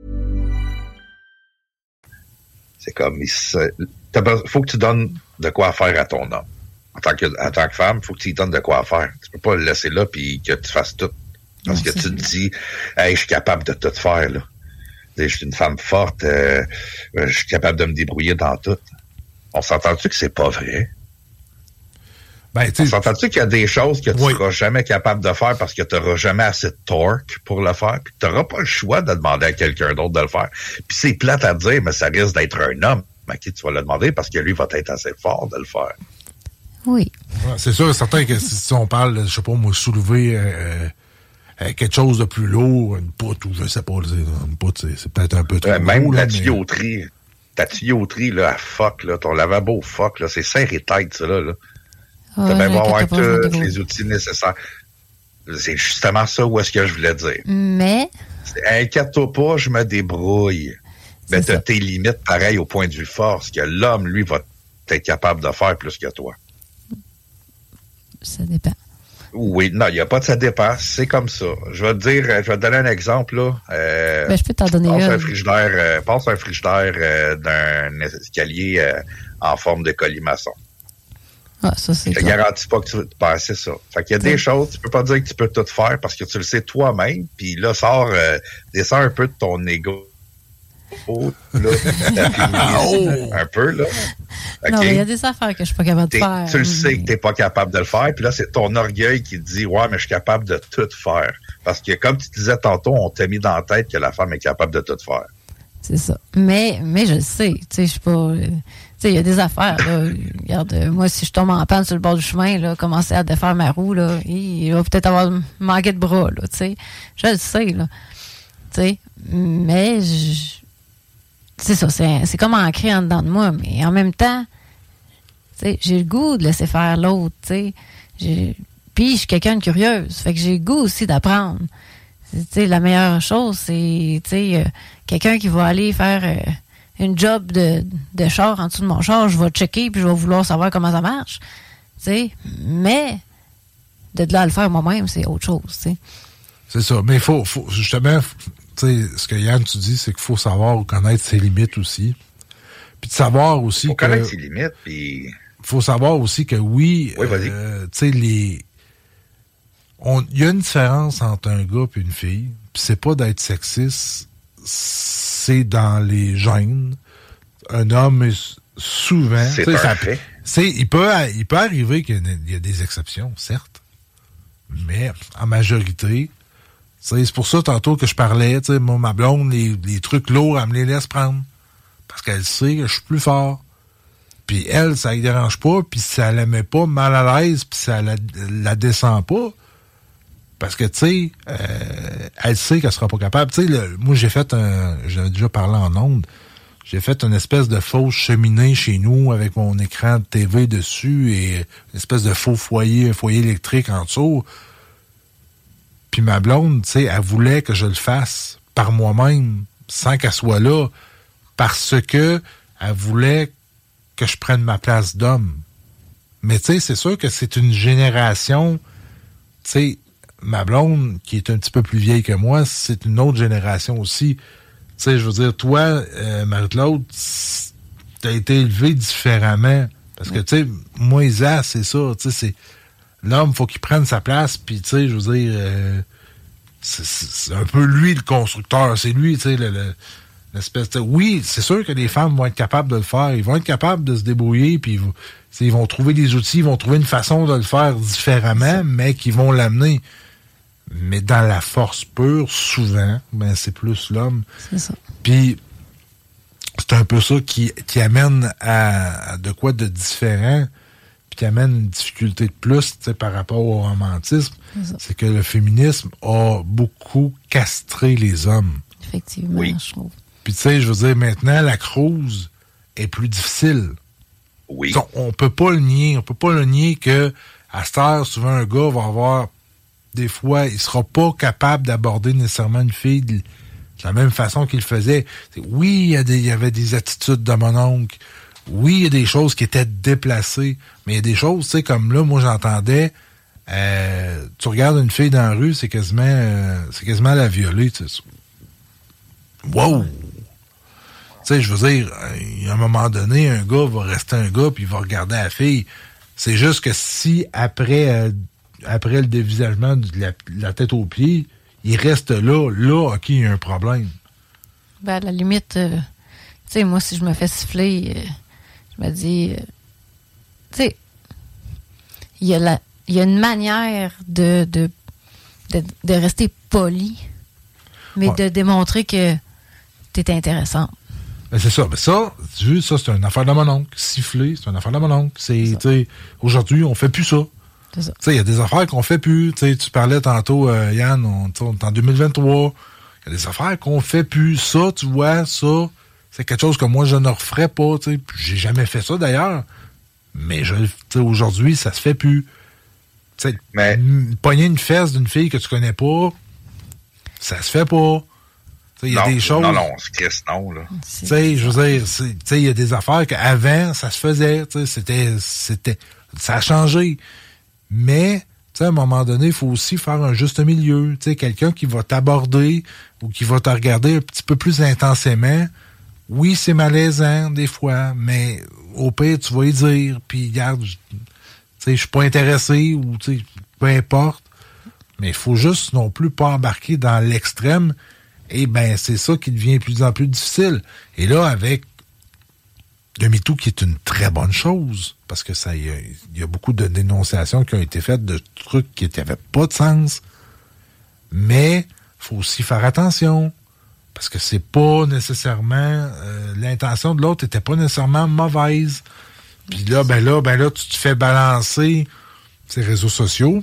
Speaker 9: C'est comme, il faut que tu donnes de quoi faire à ton homme. En tant que, en tant que femme, il faut que tu lui donnes de quoi faire. Tu peux pas le laisser là puis que tu fasses tout. Parce que tu te dis, hey, je suis capable de tout faire, là. Je suis une femme forte, euh, je suis capable de me débrouiller dans tout. On s'entend-tu que c'est pas vrai?
Speaker 8: Ben,
Speaker 9: On s'entend-tu qu'il y a des choses que tu
Speaker 8: oui.
Speaker 9: seras jamais capable de faire parce que tu n'auras jamais assez de torque pour le faire, puis tu n'auras pas le choix de demander à quelqu'un d'autre de le faire. Puis c'est plate à dire, mais ça risque d'être un homme à qui tu vas le demander parce que lui va être assez fort de le faire.
Speaker 10: Oui.
Speaker 8: Ouais, c'est sûr, certain que si on parle, je sais pas, moi, soulever euh, euh, quelque chose de plus lourd, une poutre, ou je sais pas, une poutre, c'est, c'est peut-être un peu trop
Speaker 9: euh, Même
Speaker 8: gros,
Speaker 9: la
Speaker 8: là,
Speaker 9: tuyauterie, mais... ta tuyauterie, là, à fuck, là, ton lavabo fuck, là, c'est serré tête, ça, là, là. Tu vas avoir tous les outils nécessaires. C'est justement ça où est-ce que je voulais dire.
Speaker 10: Mais...
Speaker 9: Inquiète-toi pas, je me débrouille. Mais tu as tes limites pareil au point de vue force, que l'homme, lui, va être capable de faire plus que toi.
Speaker 10: Ça dépend.
Speaker 9: Oui, non, il n'y a pas de ça dépend. C'est comme ça. Je vais te dire, je vais te donner un exemple, là. Euh,
Speaker 10: ben, je peux t'en donner
Speaker 9: passe
Speaker 10: un.
Speaker 9: un frigidaire, euh, passe un frigidaire euh, d'un escalier euh, en forme de colimaçon.
Speaker 10: Ah, ça, c'est
Speaker 9: Je te garantis pas que tu vas te passer ça. Fait qu'il y a des choses, tu peux pas dire que tu peux tout faire parce que tu le sais toi-même, puis là, sort, euh, descends un peu de ton ego. Oh, là, oh. Un peu, là. Okay.
Speaker 10: Non, mais il y a des affaires que je suis pas capable de faire.
Speaker 9: Tu le sais que t'es pas capable de le faire, puis là, c'est ton orgueil qui te dit, ouais, mais je suis capable de tout faire. Parce que, comme tu disais tantôt, on t'a mis dans la tête que la femme est capable de tout faire.
Speaker 10: C'est ça. Mais, mais je le sais. Tu sais, je suis pas... Euh, tu sais, il y a des affaires, là. Regarde, euh, moi, si je tombe en panne sur le bord du chemin, là, commencer à défaire ma roue, là, il va peut-être avoir manqué de bras, là, tu sais. Je le sais, là. Tu sais, mais je... C'est ça, c'est, c'est comme ancré en dedans de moi, mais en même temps, tu sais, j'ai le goût de laisser faire l'autre, tu sais. J'ai... Puis, je suis quelqu'un de curieuse, fait que j'ai le goût aussi d'apprendre. Tu sais, la meilleure chose, c'est, tu sais, euh, quelqu'un qui va aller faire euh, une job de, de char en dessous de mon char, je vais checker, puis je vais vouloir savoir comment ça marche, tu sais. Mais, de là à le faire moi-même, c'est autre chose, tu sais.
Speaker 8: C'est ça, mais il faut, faut, justement... Tu sais, ce que Yann, tu dis, c'est qu'il faut savoir connaître ses limites aussi. Puis de savoir aussi
Speaker 9: faut
Speaker 8: que...
Speaker 9: Faut connaître ses limites, puis...
Speaker 8: Faut savoir aussi que oui,
Speaker 9: oui vas-y.
Speaker 8: Euh, tu sais, les... Il y a une différence entre un gars et une fille, puis c'est pas d'être sexiste, c'est dans les gènes. Un homme est souvent...
Speaker 9: C'est un
Speaker 8: ça,
Speaker 9: fait.
Speaker 8: Il peut, il peut arriver qu'il y a des exceptions, certes, mais en majorité... T'sais, c'est pour ça, tantôt, que je parlais, tu sais, moi, ma blonde, les, les trucs lourds, elle me les laisse prendre. Parce qu'elle sait que je suis plus fort. Puis elle, ça ne dérange pas, puis ça la met pas mal à l'aise, puis ça la, la descend pas. Parce que, tu sais, euh, elle sait qu'elle sera pas capable. Tu sais, moi, j'ai fait un... J'avais déjà parlé en ondes. J'ai fait une espèce de fausse cheminée chez nous avec mon écran de T V dessus et une espèce de faux foyer, un foyer électrique en dessous. Puis ma blonde, tu sais, elle voulait que je le fasse par moi-même, sans qu'elle soit là, parce que elle voulait que je prenne ma place d'homme. Mais tu sais, c'est sûr que c'est une génération, tu sais, ma blonde, qui est un petit peu plus vieille que moi, c'est une autre génération aussi. Tu sais, je veux dire, toi, euh, Marie-Claude, t'as été élevé différemment. Parce que, tu sais, moi, Isa, c'est ça, tu sais, c'est... L'homme, faut qu'il prenne sa place, puis tu sais, je veux dire, euh, c'est, c'est un peu lui le constructeur, c'est lui, tu sais, le, le, l'espèce de... Oui, c'est sûr que les femmes vont être capables de le faire, ils vont être capables de se débrouiller, puis ils vont trouver des outils, ils vont trouver une façon de le faire différemment, mais qui vont l'amener. Mais dans la force pure, souvent, ben c'est plus l'homme.
Speaker 10: C'est ça.
Speaker 8: Puis c'est un peu ça qui, qui amène à, à de quoi de différent, qui amène une difficulté de plus par rapport au romantisme, c'est, c'est que le féminisme a beaucoup castré les hommes.
Speaker 10: Effectivement,
Speaker 9: oui.
Speaker 10: je trouve.
Speaker 8: Puis tu sais, je veux dire, maintenant, la cruise est plus difficile.
Speaker 9: Oui.
Speaker 8: On, on peut pas le nier. On peut pas le nier que à cette heure, souvent, un gars va avoir, des fois, il sera pas capable d'aborder nécessairement une fille de, de la même façon qu'il le faisait. Oui, il y, a des, il y avait des attitudes de mon oncle. Oui, il y a des choses qui étaient déplacées, mais il y a des choses, tu sais, comme là, moi, j'entendais, euh, tu regardes une fille dans la rue, c'est quasiment, euh, c'est quasiment la violer, tu sais. Wow! Tu sais, je veux dire, à un moment donné, un gars va rester un gars, puis il va regarder la fille. C'est juste que si, après, euh, après le dévisagement de la, de la tête aux pieds, il reste là, là, OK, il y a un problème.
Speaker 10: Ben, à la limite, euh, tu sais, moi, si je me fais siffler... Euh... Je me dis, euh, tu sais, il y a la, il y a une manière de, de, de, de rester poli, mais ouais. de démontrer que t'es intéressant.
Speaker 8: Ben c'est ça. Ben ça, tu vois, ça, c'est une affaire de mon oncle. Siffler, c'est une affaire de mon oncle. C'est, tu sais, aujourd'hui, on fait plus ça.
Speaker 10: C'est ça.
Speaker 8: Tu sais, il y a des affaires qu'on fait plus. Tu sais, tu parlais tantôt, euh, Yann, on, on est en deux mille vingt-trois. Il y a des affaires qu'on fait plus. Ça, tu vois, ça... C'est quelque chose que moi, je ne referais pas, tu sais. J'ai jamais fait ça, d'ailleurs. Mais je, aujourd'hui, ça se fait plus.
Speaker 9: Mais...
Speaker 8: Pogner une fesse d'une fille que tu connais pas, ça se fait pas. Il y a
Speaker 9: non,
Speaker 8: des choses...
Speaker 9: Non, non, c'est Chris, non, là.
Speaker 8: Tu sais, je veux dire, il y a des affaires qu'avant, ça se faisait, c'était, c'était, ça a changé. Mais, tu sais, à un moment donné, il faut aussi faire un juste milieu. Tu sais, quelqu'un qui va t'aborder ou qui va te regarder un petit peu plus intensément, oui, c'est malaisant, des fois, mais au pire, tu vas y dire, puis regarde, tu sais, je suis pas intéressé, ou, tu sais, peu importe. Mais il faut juste non plus pas embarquer dans l'extrême. Eh bien, c'est ça qui devient de plus en plus difficile. Et là, avec le MeToo, qui est une très bonne chose, parce que ça, il y, y a beaucoup de dénonciations qui ont été faites de trucs qui n'avaient pas de sens. Mais il faut aussi faire attention, parce que c'est pas nécessairement... Euh, l'intention de l'autre n'était pas nécessairement mauvaise. Puis là, ben là, ben là, tu te fais balancer ces réseaux sociaux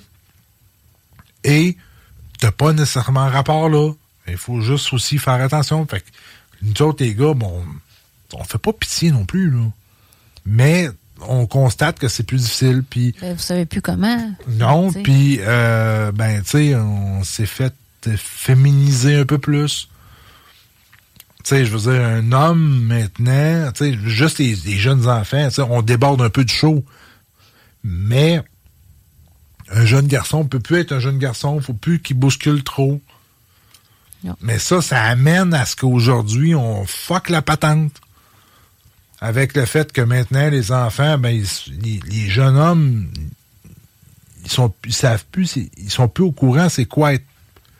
Speaker 8: et tu n'as pas nécessairement un rapport là. Il faut juste aussi faire attention. Fait que nous autres, les gars, bon, on fait pas pitié non plus, là. Mais on constate que c'est plus difficile. Puis
Speaker 10: vous savez plus comment.
Speaker 8: Non, puis, euh, ben, tu sais, on s'est fait féminiser un peu plus. Tu sais, je veux dire, un homme, maintenant, tu sais, juste les, les jeunes enfants, tu sais, on déborde un peu du show. Mais un jeune garçon peut plus être un jeune garçon. Faut plus qu'il bouscule trop. Non. Mais ça, ça amène à ce qu'aujourd'hui, on fuck la patente. Avec le fait que maintenant, les enfants, ben, ils, les, les jeunes hommes, ils sont, ils savent plus, ils sont plus au courant c'est quoi être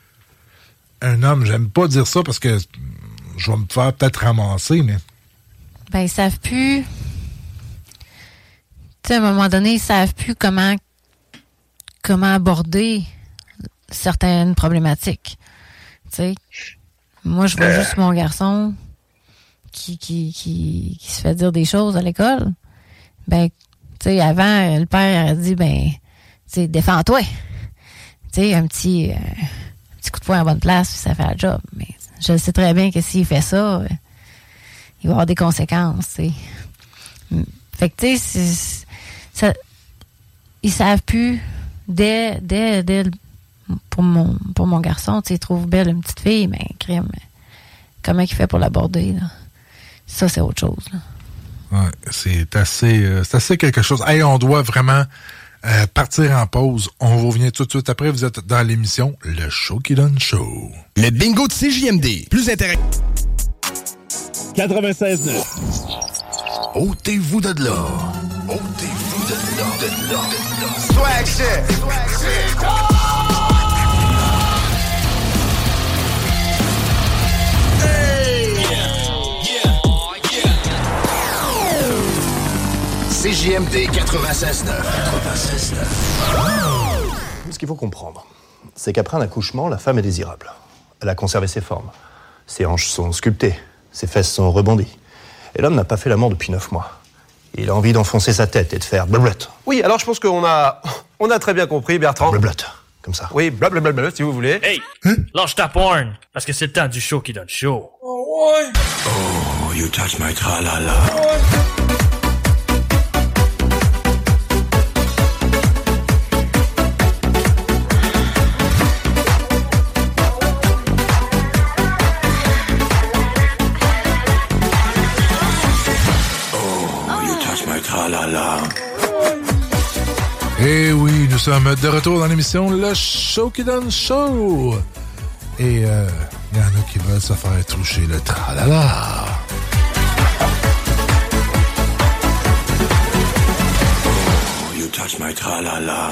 Speaker 8: un homme. J'aime pas dire ça parce que je vais me faire peut-être ramasser, mais...
Speaker 10: Ben, ils savent plus... Tu sais, à un moment donné, ils savent plus comment comment aborder certaines problématiques. Tu sais, moi, je vois euh... juste mon garçon qui, qui, qui, qui se fait dire des choses à l'école. Ben, tu sais, avant, le père a dit, ben, tu sais, défends-toi. Tu sais, un petit, euh, un petit coup de poing à bonne place, puis ça fait le job. Mais je sais très bien que s'il fait ça, euh, il va avoir des conséquences, tu sais. Fait que, tu sais, ça, ils savent plus, dès, dès, dès, pour mon, pour mon garçon, tu sais, il trouve belle une petite fille, mais crime, comment il fait pour l'aborder, là? Ça, c'est autre chose, là.
Speaker 8: Ouais, c'est assez, euh, c'est assez quelque chose. Hey, on doit vraiment euh, partir en pause. On revient tout de suite après. Vous êtes dans l'émission Le Show qui donne show.
Speaker 18: Le bingo de C J M D. Plus intéressant.
Speaker 19: quatre-vingt-seize neuf.
Speaker 11: Ôtez-vous de là. Ôtez-vous de là. De là.
Speaker 6: Swag shit. Swag shit.
Speaker 11: C J M D quatre-vingt-seize neuf.
Speaker 19: Ce qu'il faut comprendre, c'est qu'après un accouchement, la femme est désirable. Elle a conservé ses formes. Ses hanches sont sculptées, ses fesses sont rebondies. Et l'homme n'a pas fait l'amour depuis neuf mois. Il a envie d'enfoncer sa tête et de faire blablabla.
Speaker 20: Oui, alors je pense qu'on a, on a très bien compris, Bertrand.
Speaker 19: Blablabla, comme ça.
Speaker 20: Oui, blablabla, si vous voulez.
Speaker 21: Hey, hein? Lâche ta porn, parce que c'est le temps du show qui donne show.
Speaker 6: Oh ouais.
Speaker 11: Oh, you touch my tra-la-la.
Speaker 6: Ouais.
Speaker 8: Et oui, nous sommes de retour dans l'émission Le Show qui donne show. Et il euh, y en a qui veulent se faire toucher le tralala.
Speaker 11: Oh, you touch my tralala.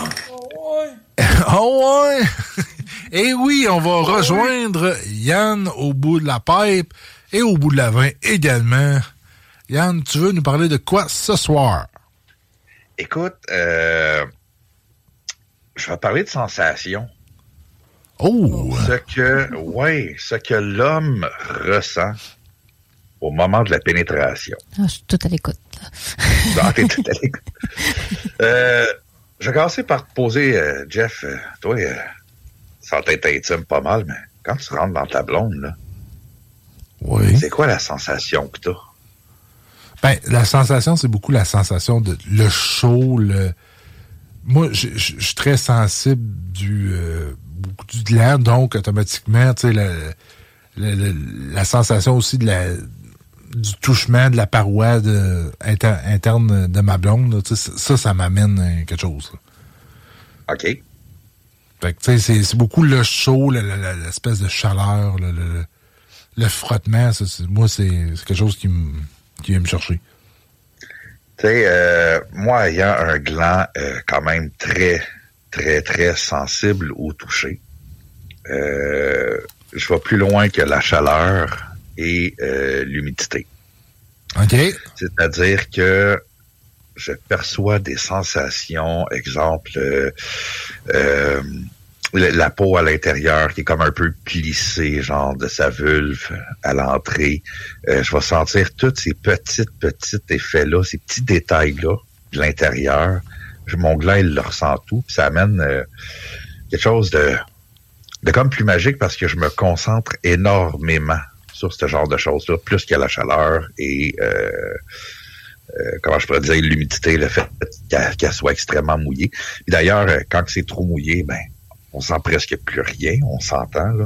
Speaker 8: Oh ouais! Et oui, on va rejoindre Yann au bout de la pipe et au bout de la vin également. Yann, tu veux nous parler de quoi ce soir?
Speaker 9: Écoute, euh, je vais parler de sensations.
Speaker 8: Oh!
Speaker 9: Ce que, ouais, ce que l'homme ressent au moment de la pénétration.
Speaker 10: Ah, je suis tout à l'écoute.
Speaker 9: Non, t'es tout à l'écoute. euh, je vais commencer par te poser, euh, Jeff, euh, toi, euh, ça va être intime pas mal, mais quand tu rentres dans ta blonde, là,
Speaker 8: oui.
Speaker 9: C'est quoi la sensation que t'as?
Speaker 8: Ben, la sensation, c'est beaucoup la sensation de le chaud, le... Moi, je suis très sensible du, euh, du gland, donc automatiquement, tu sais, la, la, la, la sensation aussi de la du touchement de la paroi de, inter, interne de ma blonde, là, ça, ça m'amène quelque chose. Là.
Speaker 9: OK.
Speaker 8: Fait que, tu sais, c'est, c'est beaucoup le chaud, le, le, le, l'espèce de chaleur, le, le, le frottement. Ça, c'est, moi, c'est, c'est quelque chose qui, m, qui vient me chercher.
Speaker 9: Tu sais, euh, moi, ayant un gland euh, quand même très, très, très sensible au toucher, euh, je vais plus loin que la chaleur et euh, l'humidité.
Speaker 8: OK.
Speaker 9: C'est-à-dire que je perçois des sensations, exemple, euh, euh, la peau à l'intérieur qui est comme un peu plissée, genre de sa vulve à l'entrée. Euh, je vais sentir tous ces petits, petits effets-là, ces petits détails-là de l'intérieur. Mon gland, il le ressent tout. Puis ça amène euh, quelque chose de, de comme plus magique parce que je me concentre énormément sur ce genre de choses-là, plus qu'il y a la chaleur et... Euh, Euh, comment je pourrais dire, l'humidité, le fait qu'elle, qu'elle soit extrêmement mouillée. Et d'ailleurs, quand c'est trop mouillé, ben, on sent presque plus rien, on s'entend, là.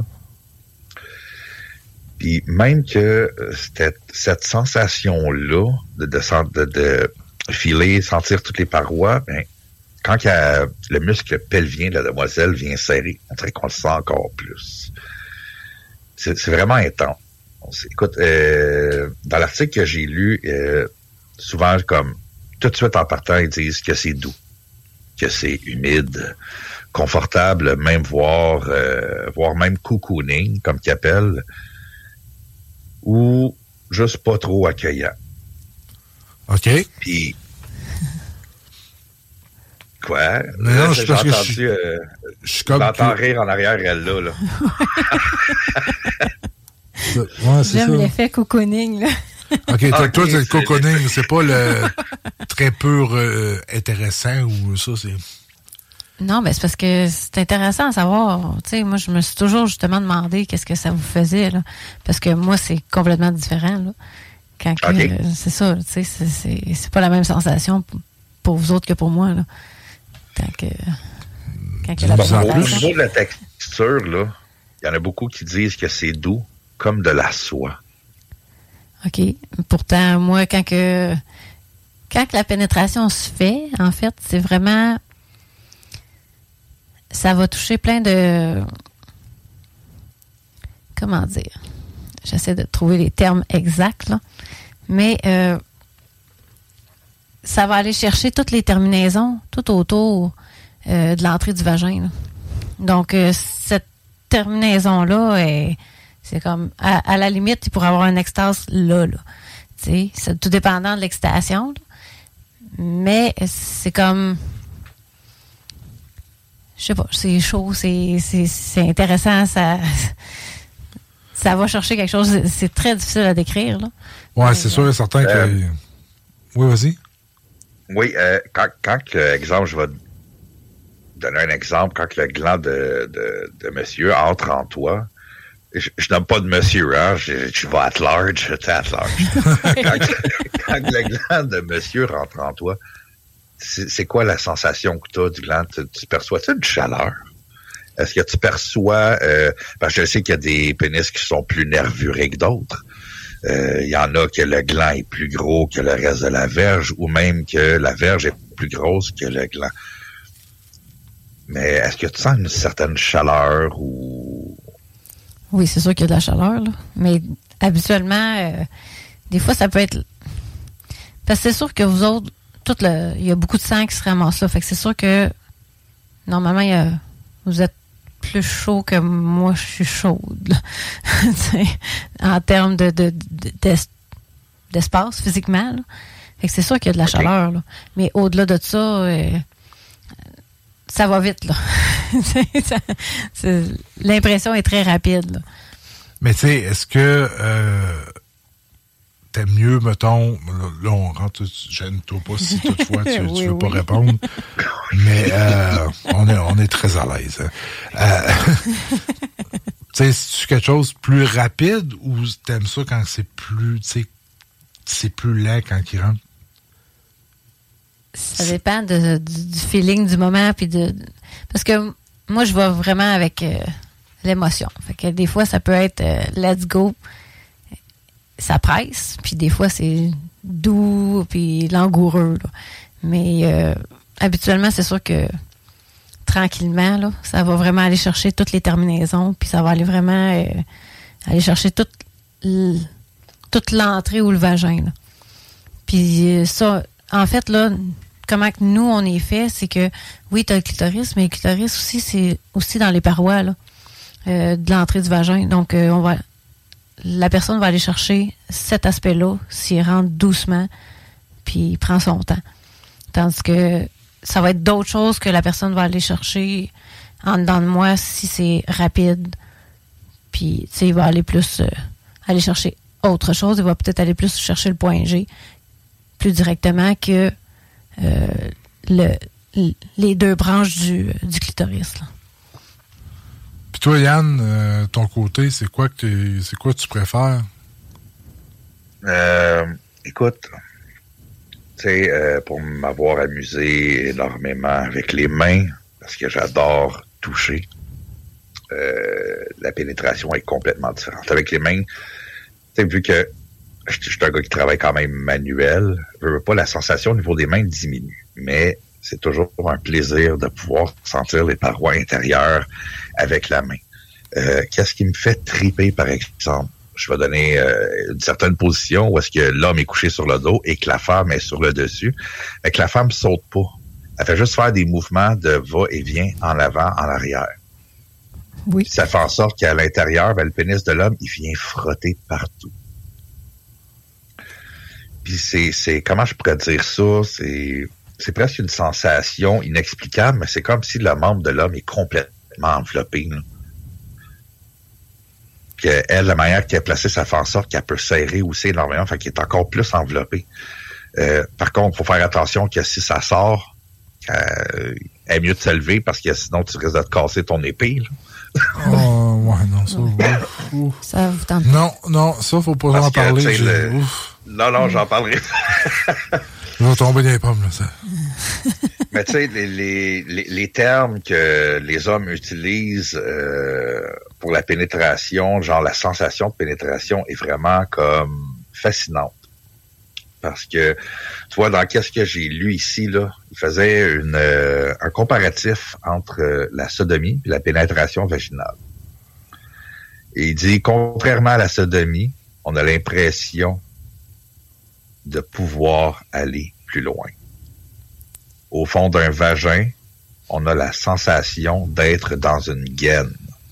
Speaker 9: Puis même que cette, cette sensation-là de, de, de, de filer, sentir toutes les parois, ben, quand il y a le muscle pelvien de la demoiselle vient serrer, on dirait qu'on le sent encore plus. C'est, c'est vraiment intense. Écoute, euh, dans l'article que j'ai lu, euh, souvent, comme, tout de suite en partant, ils disent que c'est doux, que c'est humide, confortable, même voire, euh, voire même cocooning, comme qu'ils appellent, ou juste pas trop accueillant.
Speaker 8: OK.
Speaker 9: Puis, quoi?
Speaker 8: Mais non, je
Speaker 9: j'ai
Speaker 8: pense
Speaker 9: entendu,
Speaker 8: que je,
Speaker 9: euh,
Speaker 8: je suis comme...
Speaker 9: j'entends rire en arrière, elle, là, là.
Speaker 8: Ouais, c'est
Speaker 10: J'aime
Speaker 8: ça.
Speaker 10: l'effet cocooning, là.
Speaker 8: OK, toi,
Speaker 9: okay,
Speaker 8: toi c'est le
Speaker 9: c'est
Speaker 8: cocooning, le... c'est pas le très pur euh, intéressant ou ça, c'est...
Speaker 10: Non, mais c'est parce que c'est intéressant à savoir. Tu sais, moi, je me suis toujours justement demandé qu'est-ce que ça vous faisait, là. Parce que moi, c'est complètement différent, là. Quand que,
Speaker 9: okay.
Speaker 10: euh, c'est ça, tu sais, c'est, c'est, c'est pas la même sensation p- pour vous autres que pour moi, là. Quand que... Quand que la
Speaker 9: Au niveau de la texture, là, il y en a beaucoup qui disent que c'est doux, comme de la soie.
Speaker 10: OK. Pourtant, moi, quand que quand que la pénétration se fait, en fait, c'est vraiment... Ça va toucher plein de... Comment dire? J'essaie de trouver les termes exacts, là. Mais euh, ça va aller chercher toutes les terminaisons, tout autour euh, de l'entrée du vagin, là. Donc, euh, cette terminaison-là est... C'est comme, à, à la limite, il pourrait avoir un extase là, là. Tu sais, c'est tout dépendant de l'excitation, là. Mais c'est comme, je sais pas, c'est chaud, c'est, c'est, c'est intéressant, ça, ça va chercher quelque chose, c'est, c'est très difficile à décrire, là.
Speaker 8: Ouais, c'est sûr et certain que...
Speaker 9: Euh,
Speaker 8: oui, vas-y.
Speaker 9: Oui, euh, quand, quand exemple, je vais donner un exemple, quand le gland de, de, de monsieur entre en toi, je, je nomme pas de monsieur, hein, je, je vais at large, t'es at large. quand, quand le gland de monsieur rentre en toi, c'est, c'est quoi la sensation que tu as du gland? Tu, tu perçois-tu une chaleur? Est-ce que tu perçois... Euh, parce que je sais qu'il y a des pénis qui sont plus nervurés que d'autres. Il euh, y en a que le gland est plus gros que le reste de la verge, ou même que la verge est plus grosse que le gland. Mais est-ce que tu sens une certaine chaleur ou...
Speaker 10: Oui, c'est sûr qu'il y a de la chaleur, là. Mais habituellement, euh, des fois, ça peut être... Parce que c'est sûr que vous autres, tout le... il y a beaucoup de sang qui se ramasse là. Fait que c'est sûr que, normalement, il y a... vous êtes plus chaud que moi, je suis chaude, là. En termes de, de, de, d'es... d'espace, physiquement, là. Fait que c'est sûr qu'il y a de la okay. chaleur, là. Mais au-delà de ça... Euh... ça va vite, là. ça, c'est, l'impression est très rapide, là.
Speaker 8: Mais tu sais, est-ce que euh, t'aimes mieux, mettons, là, on rentre, gêne-toi pas si toutefois tu, oui, tu veux oui. pas répondre, mais euh, on, est, on est très à l'aise. Hein. Euh, tu sais, c'est-tu quelque chose de plus rapide ou t'aimes ça quand c'est plus, tu sais, c'est plus laid quand il rentre?
Speaker 10: Ça dépend de, du, du feeling du moment. Puis de, parce que moi, je vais vraiment avec euh, l'émotion. Fait que des fois, ça peut être euh, let's go, ça presse. Puis des fois, c'est doux, puis langoureux. Là. Mais euh, habituellement, c'est sûr que tranquillement, là, ça va vraiment aller chercher toutes les terminaisons. Puis ça va aller vraiment euh, aller chercher toute, l- toute l'entrée ou le vagin. Là. Puis ça, en fait, là, comment que nous, on est fait, c'est que, oui, tu as le clitoris, mais le clitoris aussi, c'est aussi dans les parois là, euh, de l'entrée du vagin. Donc, euh, on va, la personne va aller chercher cet aspect-là s'il rentre doucement, puis il prend son temps. Tandis que ça va être d'autres choses que la personne va aller chercher en dedans de moi si c'est rapide. Puis, tu sais, il va aller plus euh, aller chercher autre chose. Il va peut-être aller plus chercher le point G plus directement que euh, le, les deux branches du, du clitoris. Là.
Speaker 8: Puis toi, Yann, euh, ton côté, c'est quoi que tu, c'est quoi que tu préfères?
Speaker 9: Euh, écoute, tu sais, euh, pour m'avoir amusé énormément avec les mains, parce que j'adore toucher, euh, la pénétration est complètement différente. Avec les mains, tu sais, vu que je suis un gars qui travaille quand même manuel, je veux pas, la sensation au niveau des mains diminue. Mais c'est toujours un plaisir de pouvoir sentir les parois intérieures avec la main. Euh, qu'est-ce qui me fait triper, par exemple? Je vais donner euh, une certaine position où est-ce que l'homme est couché sur le dos et que la femme est sur le dessus. Mais que la femme saute pas. Elle fait juste faire des mouvements de va-et-vient en avant, en arrière.
Speaker 10: Oui.
Speaker 9: Puis ça fait en sorte qu'à l'intérieur, ben, le pénis de l'homme, il vient frotter partout. Puis c'est, c'est, comment je pourrais dire ça? C'est, c'est presque une sensation inexplicable, mais c'est comme si le membre de l'homme est complètement enveloppé. Là. Puis elle, la manière qu'elle est placée, ça fait en sorte qu'elle peut serrer aussi énormément, fait qu'il est encore plus enveloppé. Euh, par contre, il faut faire attention que si ça sort, euh, elle est mieux de se lever parce que sinon tu risques de te casser ton épée. Là.
Speaker 8: Oh, ouais, non, ça, ouf, ouf.
Speaker 10: Ça vous tente.
Speaker 8: Non, non, ça, faut pas en parler.
Speaker 9: Que,
Speaker 8: j'ai...
Speaker 9: le... Non, non, j'en parlerai.
Speaker 8: Je vais tomber dans les pommes, là, ça.
Speaker 9: Mais tu sais, les, les, les, les termes que les hommes utilisent euh, pour la pénétration, genre la sensation de pénétration est vraiment comme fascinante. Parce que, tu vois, dans qu'est-ce que j'ai lu ici, là, il faisait une, euh, un comparatif entre euh, la sodomie et la pénétration vaginale. Et il dit, contrairement à la sodomie, on a l'impression de pouvoir aller plus loin. Au fond d'un vagin, on a la sensation d'être dans une gaine.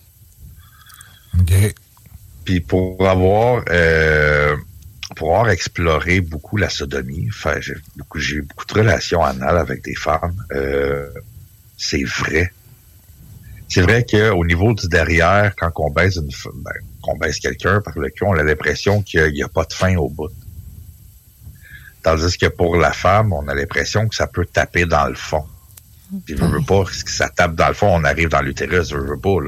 Speaker 8: Okay.
Speaker 9: Puis pour avoir... Euh, pour avoir exploré beaucoup la sodomie, enfin, j'ai, beaucoup, j'ai eu beaucoup de relations anales avec des femmes, euh, c'est vrai. C'est vrai qu'au niveau du derrière, quand on baise une, ben, qu'on baise quelqu'un par le cul, on a l'impression qu'il n'y a pas de fin au bout. Tandis que pour la femme, on a l'impression que ça peut taper dans le fond. Puis je veux pas que ça tape dans le fond, on arrive dans l'utérus, je veux pas, là.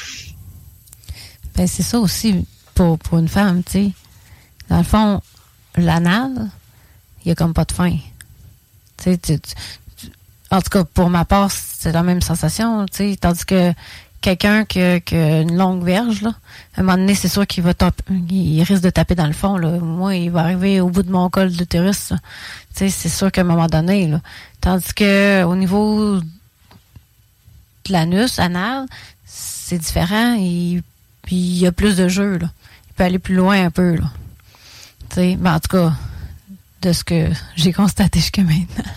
Speaker 10: Ben, c'est ça aussi pour, pour une femme, tu sais. Dans le fond, l'anal, il n'y a comme pas de fin. Tu sais, tu, tu, tu, en tout cas, pour ma part, c'est la même sensation, tu sais. Tandis que quelqu'un qui a, qui a une longue verge, là, à un moment donné, c'est sûr qu'il va top, il risque de taper dans le fond, là. Moi, il va arriver au bout de mon col d'utérus, là. Tu sais, c'est sûr qu'à un moment donné, là. Tandis que au niveau de l'anus, anal, c'est différent. Et puis, il y a plus de jeu, là. Il peut aller plus loin un peu, là. T'sais, ben en tout cas, de ce que j'ai constaté jusqu'à maintenant.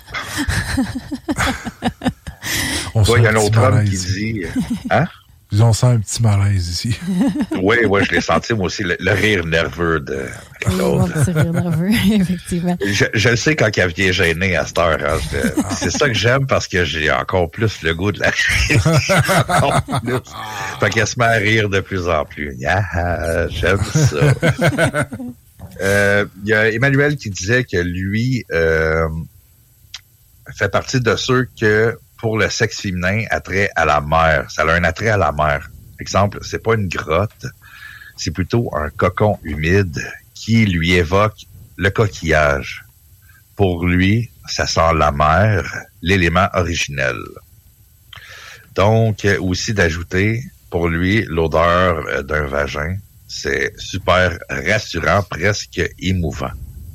Speaker 9: Il y a un autre homme qui dit... Hein?
Speaker 8: On sent un petit malaise ici.
Speaker 9: Oui, oui, je l'ai senti, moi aussi, le, le rire nerveux de
Speaker 10: Claude. Oui, petit rire nerveux, effectivement.
Speaker 9: Je, je le sais quand elle vient gêner à cette heure. Hein, je, c'est ça que j'aime parce que j'ai encore plus le goût de la encore plus. Fait qu'elle se met à rire de plus en plus. Ah, j'aime ça. Il euh, y a Emmanuel qui disait que lui euh, fait partie de ceux que, pour le sexe féminin, attrait à la mer. Ça a un attrait à la mer. Exemple, c'est pas une grotte, c'est plutôt un cocon humide qui lui évoque le coquillage. Pour lui, ça sent la mer, l'élément originel. Donc, aussi d'ajouter, pour lui, l'odeur d'un vagin, c'est super rassurant, presque émouvant.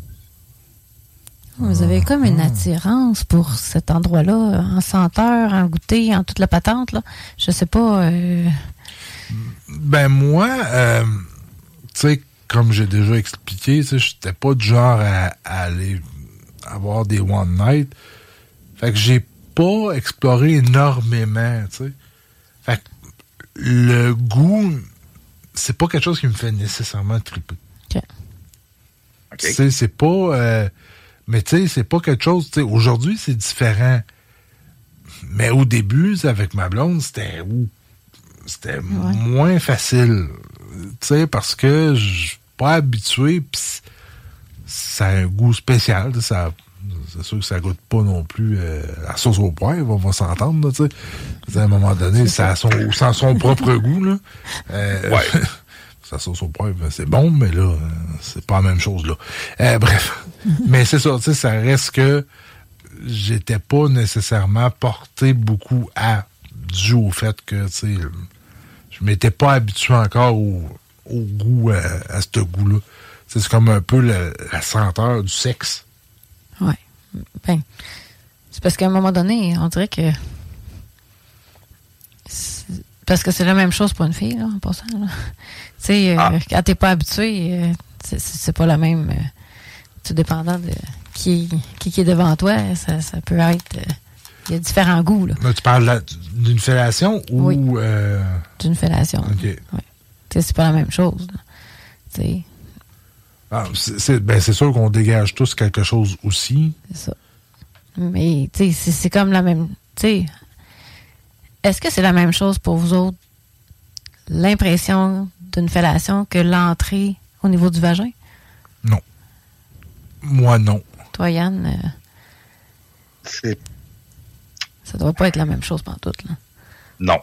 Speaker 10: Vous avez comme une attirance pour cet endroit-là, en senteur, en goûter, en toute la patente, là. Je sais pas... Euh...
Speaker 8: Ben moi, euh, tu sais, comme j'ai déjà expliqué, tu sais, j'étais pas du genre à, à aller avoir des one night. Fait que j'ai pas exploré énormément, tu sais. Fait que le goût, c'est pas quelque chose qui me fait nécessairement triper.
Speaker 10: OK.
Speaker 8: Tu sais, c'est pas... Euh, mais tu sais, c'est pas quelque chose... Tu sais, aujourd'hui, c'est différent. Mais au début, avec ma blonde, c'était... C'était ouais. moins facile. Tu sais, parce que je suis pas habitué, pis ça a un goût spécial. Ça, c'est sûr que ça goûte pas non plus euh, la sauce au poivre, on va s'entendre, tu sais. À un moment donné, ça a son, ça a son propre goût, là. Euh, ouais. Sa sauce au poivre, c'est bon, mais là, c'est pas la même chose, là. Euh, bref. Mais c'est ça, tu sais, ça reste que j'étais pas nécessairement porté beaucoup à, dû au fait que, tu sais, je m'étais pas habitué encore au, au goût, à, à ce goût-là. T'sais, c'est comme un peu la, la senteur du sexe.
Speaker 10: Oui. Ben, c'est parce qu'à un moment donné, on dirait que... Parce que c'est la même chose pour une fille, là, en passant, là. Tu sais, ah. euh, quand t'es pas habitué, euh, c'est, c'est pas la même... Euh, tout dépendant de qui, qui, qui est devant toi, ça, ça peut être... Euh, il y a différents goûts, là.
Speaker 8: Mais tu parles la, d'une fellation ou...
Speaker 10: Oui.
Speaker 8: Euh...
Speaker 10: D'une fellation.
Speaker 8: OK.
Speaker 10: Oui. Tu sais, c'est pas la même chose, là. Tu sais...
Speaker 8: Ah, c'est, c'est, ben c'est sûr qu'on dégage tous quelque chose aussi.
Speaker 10: C'est ça. Mais, tu sais, c'est, c'est comme la même... Tu sais, est-ce que c'est la même chose pour vous autres, l'impression d'une fellation, que l'entrée au niveau du vagin?
Speaker 8: Non. Moi, non.
Speaker 10: Toi, Yann, euh,
Speaker 9: c'est...
Speaker 10: ça doit pas être la même chose pantoute, là.
Speaker 9: Non.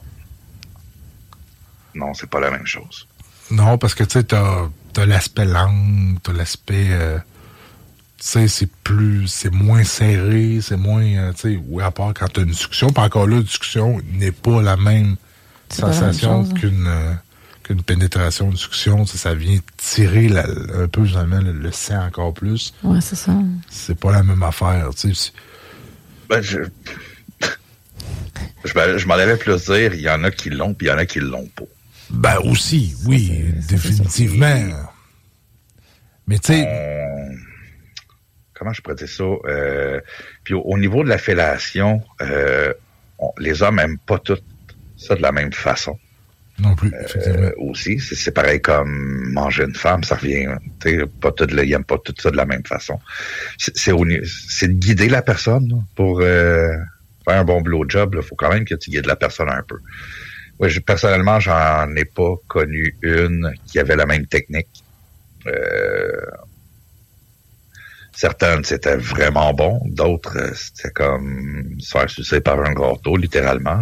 Speaker 9: Non, c'est pas la même chose.
Speaker 8: Non, parce que, tu sais, t'as... T'as l'aspect langue, t'as l'aspect... Euh, tu sais, c'est plus... C'est moins serré, c'est moins... Euh, tu sais, oui, à part quand t'as une discussion. Puis encore là, la discussion n'est pas la même c'est sensation la même chose, qu'une, euh, qu'une pénétration, une discussion. Ça vient tirer la, un peu, justement, le, le sang encore plus.
Speaker 10: Ouais, c'est ça.
Speaker 8: C'est pas la même affaire, tu sais.
Speaker 9: Ben, je... je, je m'en avais plus dire, il y en a qui l'ont, puis il y en a qui l'ont pas.
Speaker 8: Ben aussi, oui, c'est, définitivement. C'est mais tu sais...
Speaker 9: Euh, comment je pourrais dire ça? Euh, puis au, au niveau de la fellation, euh, on, les hommes n'aiment pas tout ça de la même façon.
Speaker 8: Non plus, effectivement.
Speaker 9: Euh, aussi, c'est, c'est pareil comme manger une femme, ça revient... Tu sais, pas tout, ils n'aiment pas tout ça de la même façon. C'est, c'est, au, c'est de guider la personne là, pour euh, faire un bon blowjob. Il faut quand même que tu guides la personne un peu. Ouais, je, personnellement, j'en ai pas connu une qui avait la même technique. Euh, certaines, c'était vraiment bon. D'autres, c'était comme se faire sucer par un gâteau, littéralement.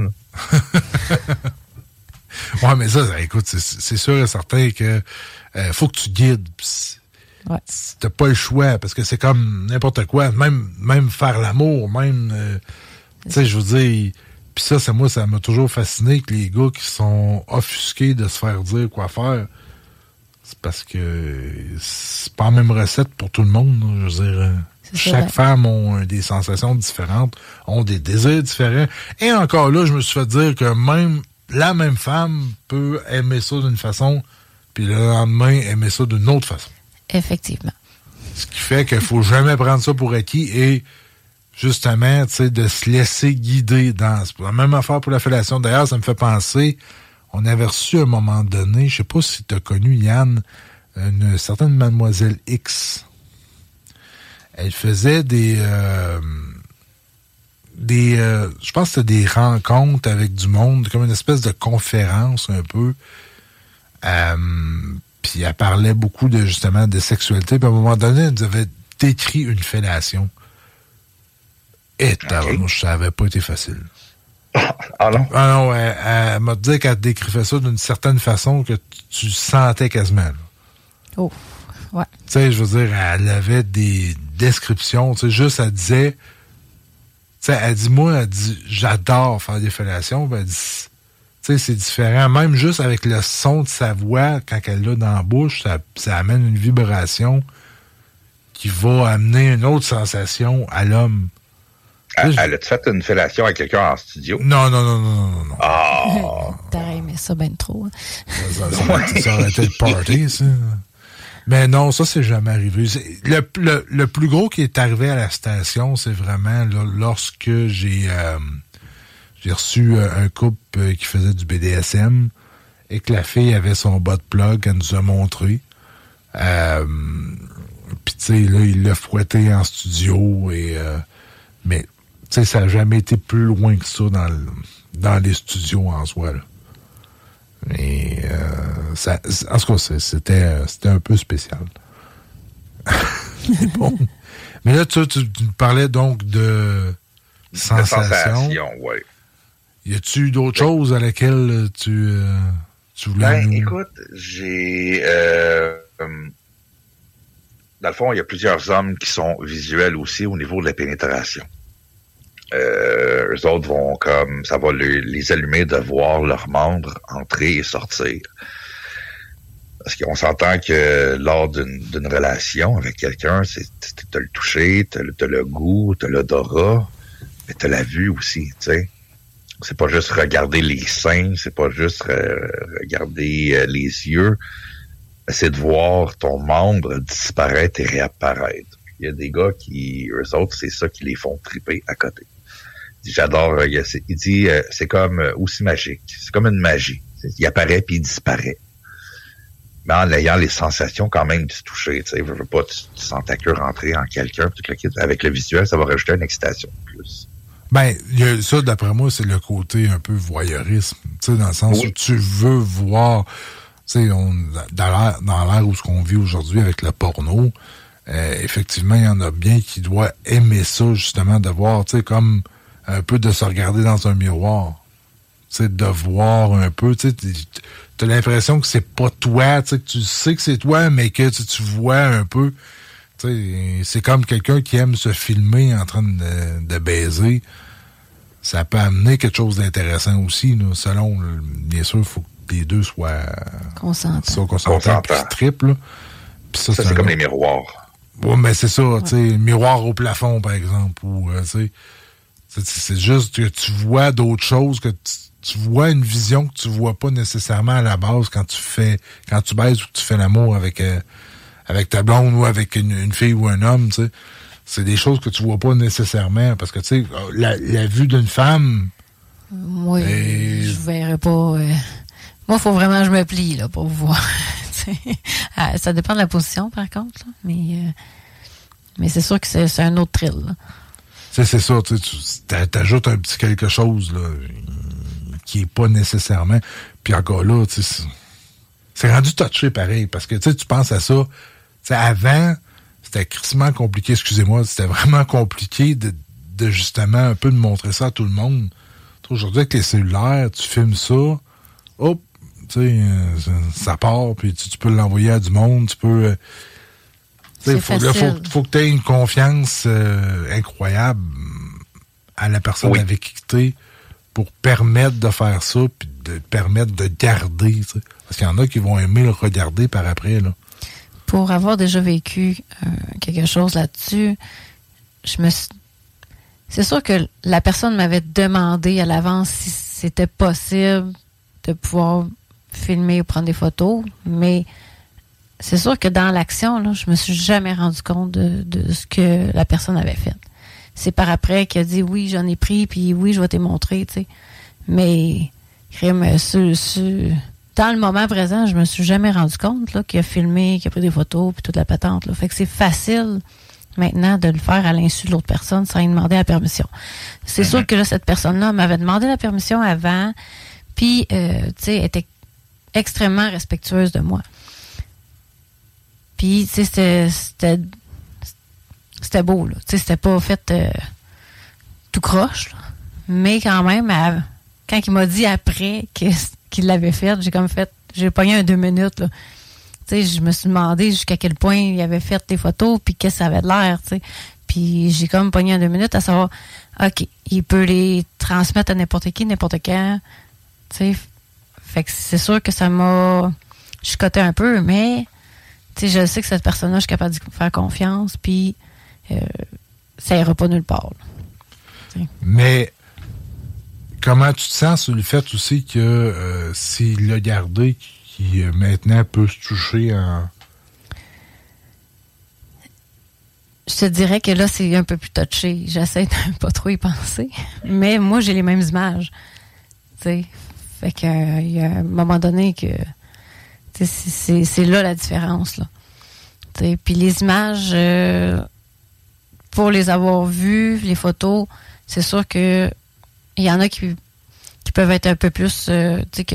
Speaker 8: Ouais, mais ça, ça écoute, c'est, c'est sûr et certain que euh, faut que tu guides.
Speaker 10: Ouais.
Speaker 8: T'as pas le choix, parce que c'est comme n'importe quoi. Même, même faire l'amour, même... Euh, tu sais, je veux dire... Puis ça, c'est moi, ça m'a toujours fasciné que les gars qui sont offusqués de se faire dire quoi faire, c'est parce que c'est pas la même recette pour tout le monde. Là. Je veux dire, c'est chaque ça, femme a des sensations différentes, ont des désirs différents. Et encore là, je me suis fait dire que même la même femme peut aimer ça d'une façon, puis le lendemain, aimer ça d'une autre façon.
Speaker 10: Effectivement.
Speaker 8: Ce qui fait qu'il faut jamais prendre ça pour acquis et... Justement, tu sais, de se laisser guider dans... C'est la même affaire pour la fellation. D'ailleurs, ça me fait penser, on avait reçu à un moment donné, je sais pas si tu as connu, Yann, une certaine Mademoiselle X. Elle faisait des... Euh, des euh, je pense que c'était des rencontres avec du monde, comme une espèce de conférence un peu. Euh, puis elle parlait beaucoup de, justement, de sexualité. Puis à un moment donné, elle nous avait décrit une fellation. Et okay. Ça n'avait pas été facile.
Speaker 9: Ah non?
Speaker 8: Ah non, elle, elle m'a dit qu'elle décrivait ça d'une certaine façon que tu, tu sentais quasiment. Là.
Speaker 10: Oh, Ouais.
Speaker 8: Tu sais, je veux dire, elle avait des descriptions, tu sais, juste, elle disait, tu sais, elle dit, moi, elle dit, j'adore faire des fellations, ben, elle dit, tu sais, c'est différent, même juste avec le son de sa voix, quand elle l'a dans la bouche, ça, ça amène une vibration qui va amener une autre sensation à l'homme.
Speaker 9: Elle, elle a-tu fait une fellation avec quelqu'un en studio?
Speaker 8: Non, non, non, non, non, non.
Speaker 9: Ah!
Speaker 10: T'aurais aimé ça ben trop. Hein.
Speaker 8: Ça, ça, ça, ça aurait été le party, ça. Mais non, ça, c'est jamais arrivé. C'est, le, le, le plus gros qui est arrivé à la station, c'est vraiment là, lorsque j'ai euh, j'ai reçu un couple qui faisait du B D S M et que la fille avait son bot plug, elle nous a montré. Euh, Puis, tu sais, là, il l'a fouetté en studio, et euh, mais, tu sais, ça n'a jamais été plus loin que ça dans, le, dans les studios en soi, là. Mais, euh, ça, en tout cas, c'était, c'était un peu spécial. Mais bon. Mais là, tu, tu, tu parlais donc de sensations.
Speaker 9: Sensation, oui.
Speaker 8: Y a-tu d'autres choses à laquelle tu, euh, tu voulais...
Speaker 9: Ben,
Speaker 8: nous...
Speaker 9: écoute, j'ai... Euh, euh, dans le fond, il y a plusieurs hommes qui sont visuels aussi au niveau de la pénétration. Euh, eux autres vont comme... Ça va les, les allumer de voir leurs membres entrer et sortir. Parce qu'on s'entend que lors d'une, d'une relation avec quelqu'un, c'est, t'as le toucher, t'as le, t'as le goût, t'as l'odorat, mais t'as la vue aussi, tu sais. C'est pas juste regarder les seins, c'est pas juste euh, regarder euh, les yeux, c'est de voir ton membre disparaître et réapparaître. Il y a des gars qui, eux autres, c'est ça qui les font triper à côté. J'adore, euh, il dit, euh, c'est comme euh, aussi magique, c'est comme une magie. Il apparaît puis il disparaît. Mais en ayant les sensations quand même du toucher, tu sais, veux, veux pas, tu, tu sens ta queue rentrer en quelqu'un, tout le, avec le visuel, ça va rajouter une excitation de plus.
Speaker 8: Ben, y a, ça, d'après moi, c'est le côté un peu voyeurisme, tu sais, dans le sens oui. où tu veux voir, tu sais, on, dans l'ère, dans l'ère où ce qu'on vit aujourd'hui avec le porno, euh, effectivement, il y en a bien qui doivent aimer ça, justement, de voir, tu sais, comme un peu de se regarder dans un miroir. Tu sais, de voir un peu, tu sais, t'as l'impression que c'est pas toi, tu sais, que tu sais que c'est toi, mais que tu, tu vois un peu, tu sais, c'est comme quelqu'un qui aime se filmer en train de, de baiser. Ça peut amener quelque chose d'intéressant aussi, là, selon, bien sûr, il faut que les deux soient
Speaker 10: consentants,
Speaker 8: soient consentants, puis triple, là. Puis ça,
Speaker 9: ça,
Speaker 8: c'est,
Speaker 9: c'est
Speaker 8: un...
Speaker 9: comme les miroirs.
Speaker 8: Ouais, mais c'est ça,
Speaker 10: ouais.
Speaker 8: tu sais, miroir au plafond, par exemple, ou, euh, tu sais, c'est, c'est juste que tu vois d'autres choses, que tu, tu vois une vision que tu vois pas nécessairement à la base quand tu fais, quand tu baises ou que tu fais l'amour avec, euh, avec ta blonde ou avec une, une fille ou un homme, tu sais. C'est des choses que tu vois pas nécessairement, parce que, tu sais, la, la vue d'une femme...
Speaker 10: Oui,
Speaker 8: et...
Speaker 10: je verrais pas... Euh... Moi, il faut vraiment que je me plie, là, pour voir. ah, ça dépend de la position, par contre, là. Mais, euh... mais c'est sûr que c'est, c'est un autre thrill, là.
Speaker 8: C'est, c'est ça, tu t'ajoutes un petit quelque chose, là, qui est pas nécessairement... Puis encore là, tu sais, c'est... c'est rendu touché pareil, parce que, tu sais, tu penses à ça, tu sais, avant... C'était crissement compliqué, excusez-moi, c'était vraiment compliqué de, de justement un peu de montrer ça à tout le monde. Aujourd'hui, avec les cellulaires, tu filmes ça, hop, tu sais, ça, ça part, puis tu, tu peux l'envoyer à du monde, tu peux... Euh, il faut, faut, faut que tu aies une confiance euh, incroyable à la personne oui. avec qui tu es pour permettre de faire ça, puis de permettre de garder, tu sais. Parce qu'il y en a qui vont aimer le regarder par après, là.
Speaker 10: Pour avoir déjà vécu euh, quelque chose là-dessus, je me suis... C'est sûr que la personne m'avait demandé à l'avance si c'était possible de pouvoir filmer ou prendre des photos, mais c'est sûr que dans l'action, là, je me suis jamais rendu compte de, de ce que la personne avait fait. C'est par après qu'il a dit oui, j'en ai pris, puis oui, je vais te montrer, tu sais. Mais, crime, sur... sur dans le moment présent, je me suis jamais rendu compte là, qu'il a filmé, qu'il a pris des photos, puis toute la patente. Là. Fait que c'est facile maintenant de le faire à l'insu de l'autre personne sans lui demander la permission. C'est mm-hmm. sûr que là, cette personne-là m'avait demandé la permission avant, puis, euh, tu sais, était extrêmement respectueuse de moi. Puis, tu sais, c'était, c'était, c'était beau, là. Tu sais, c'était pas fait euh, tout croche, là. Mais quand même, à, quand il m'a dit après que qu'il l'avait fait, j'ai comme fait, j'ai pogné un deux minutes, là. Tu tu sais, je me suis demandé jusqu'à quel point il avait fait des photos, puis qu'est-ce que ça avait de l'air, tu sais. Puis j'ai comme pogné en deux minutes à savoir, OK, il peut les transmettre à n'importe qui, n'importe quand, tu sais. Fait que c'est sûr que ça m'a chicoté un peu, mais, tu sais, je sais que cette personne-là, je suis capable de faire confiance, puis euh, ça ira pas nulle part, là.
Speaker 8: Mais comment tu te sens sur le fait aussi que euh, s'il l'a gardé, qui euh, maintenant peut se toucher en...
Speaker 10: Je te dirais que là, c'est un peu plus touché. J'essaie de pas trop y penser. Mais moi, j'ai les mêmes images. Tu sais. Fait que, euh, il y a un moment donné que... C'est, c'est, c'est là la différence, là. Tu sais. Puis les images, euh, pour les avoir vues, les photos, c'est sûr que il y en a qui, qui peuvent être un peu plus... Euh, tu sais, que...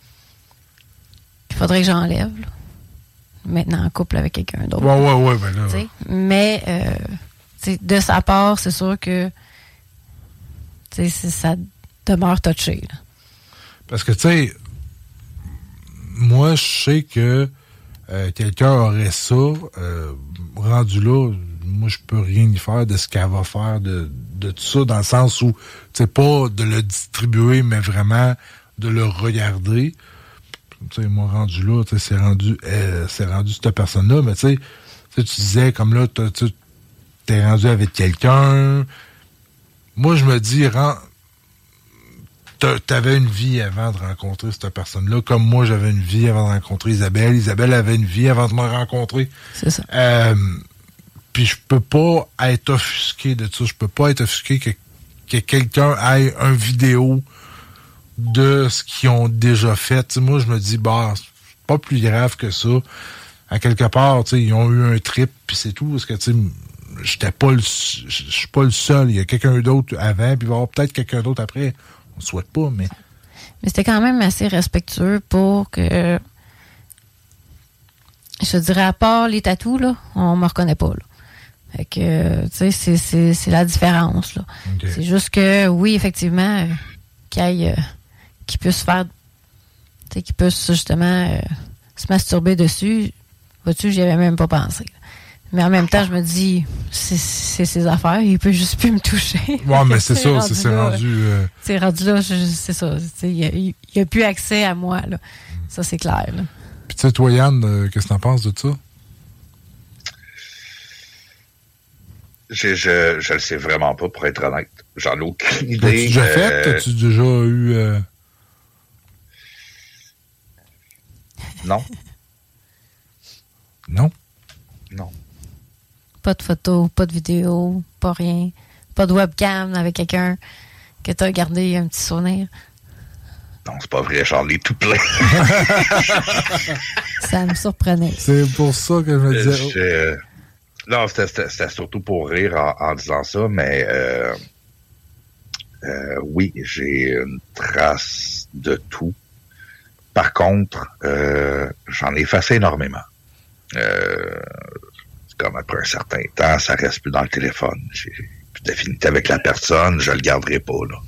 Speaker 10: qu'il faudrait que j'enlève, là. Maintenant en couple avec quelqu'un d'autre.
Speaker 8: Ouais, ouais, ouais, ben là.
Speaker 10: T'sais. Mais euh, de sa part, c'est sûr que c'est, ça demeure touché. Là.
Speaker 8: Parce que, tu sais, moi, je sais que euh, quelqu'un aurait ça, euh, rendu là, moi, je peux rien y faire de ce qu'elle va faire de, de tout ça, dans le sens où, tu sais, pas de le distribuer, mais vraiment de le regarder. Tu sais, moi, rendu là, tu sais, c'est rendu, euh, c'est rendu cette personne-là, mais tu sais, tu disais, comme là, tu t'es rendu avec quelqu'un. Moi, je me dis, rend, t'avais une vie avant de rencontrer cette personne-là, comme moi, j'avais une vie avant de rencontrer Isabelle. Isabelle avait une vie avant de me rencontrer.
Speaker 10: C'est ça.
Speaker 8: Euh, puis je peux pas être offusqué de ça. Je peux pas être offusqué que, que quelqu'un ait un vidéo de ce qu'ils ont déjà fait. T'sais, moi, je me dis, bah, c'est pas plus grave que ça. À quelque part, t'sais, ils ont eu un trip, puis c'est tout. Parce que, tu sais, j'étais pas le, je suis pas le seul. Il y a quelqu'un d'autre avant, puis il va y avoir peut-être quelqu'un d'autre après. On ne souhaite pas, mais...
Speaker 10: Mais c'était quand même assez respectueux pour que... Je te dirais, à part les tatous, là, on me reconnaît pas, là. Fait que, tu sais, c'est, c'est, c'est la différence, là. Okay. C'est juste que, oui, effectivement, euh, qu'il aille... Euh, qui puisse faire, tu sais, qui puisse justement euh, se masturber dessus, vois-tu, j'y avais même pas pensé. Mais en même temps, je me dis, c'est, c'est ses affaires, il peut juste plus me toucher.
Speaker 8: Ouais, mais c'est, c'est ça, c'est, c'est rendu... Euh...
Speaker 10: C'est rendu là, je, c'est ça, il n'y a, a plus accès à moi, là. Ça, c'est clair, là.
Speaker 8: Puis tu sais, toi, Yann, euh, qu'est-ce que t'en penses de ça?
Speaker 9: Je, je, je le sais vraiment pas, pour être honnête. J'en ai aucune idée.
Speaker 8: T'as-tu déjà
Speaker 9: euh...
Speaker 8: fait? T'as-tu déjà eu... Euh...
Speaker 9: Non.
Speaker 8: Non?
Speaker 9: Non.
Speaker 10: Pas de photos, pas de vidéos, pas rien. Pas de webcam avec quelqu'un que t'as gardé un petit souvenir.
Speaker 9: Non, c'est pas vrai, j'en ai tout plein.
Speaker 10: Ça me surprenait.
Speaker 8: C'est pour ça que je me disais...
Speaker 9: Je, euh, non, c'était, c'était, c'était surtout pour rire en, en disant ça, mais euh, euh, oui, j'ai une trace de tout. Par contre, euh, j'en ai effacé énormément. Euh, comme après un certain temps, ça reste plus dans le téléphone. J'ai plus d'affinité avec la personne, je le garderai pas, là.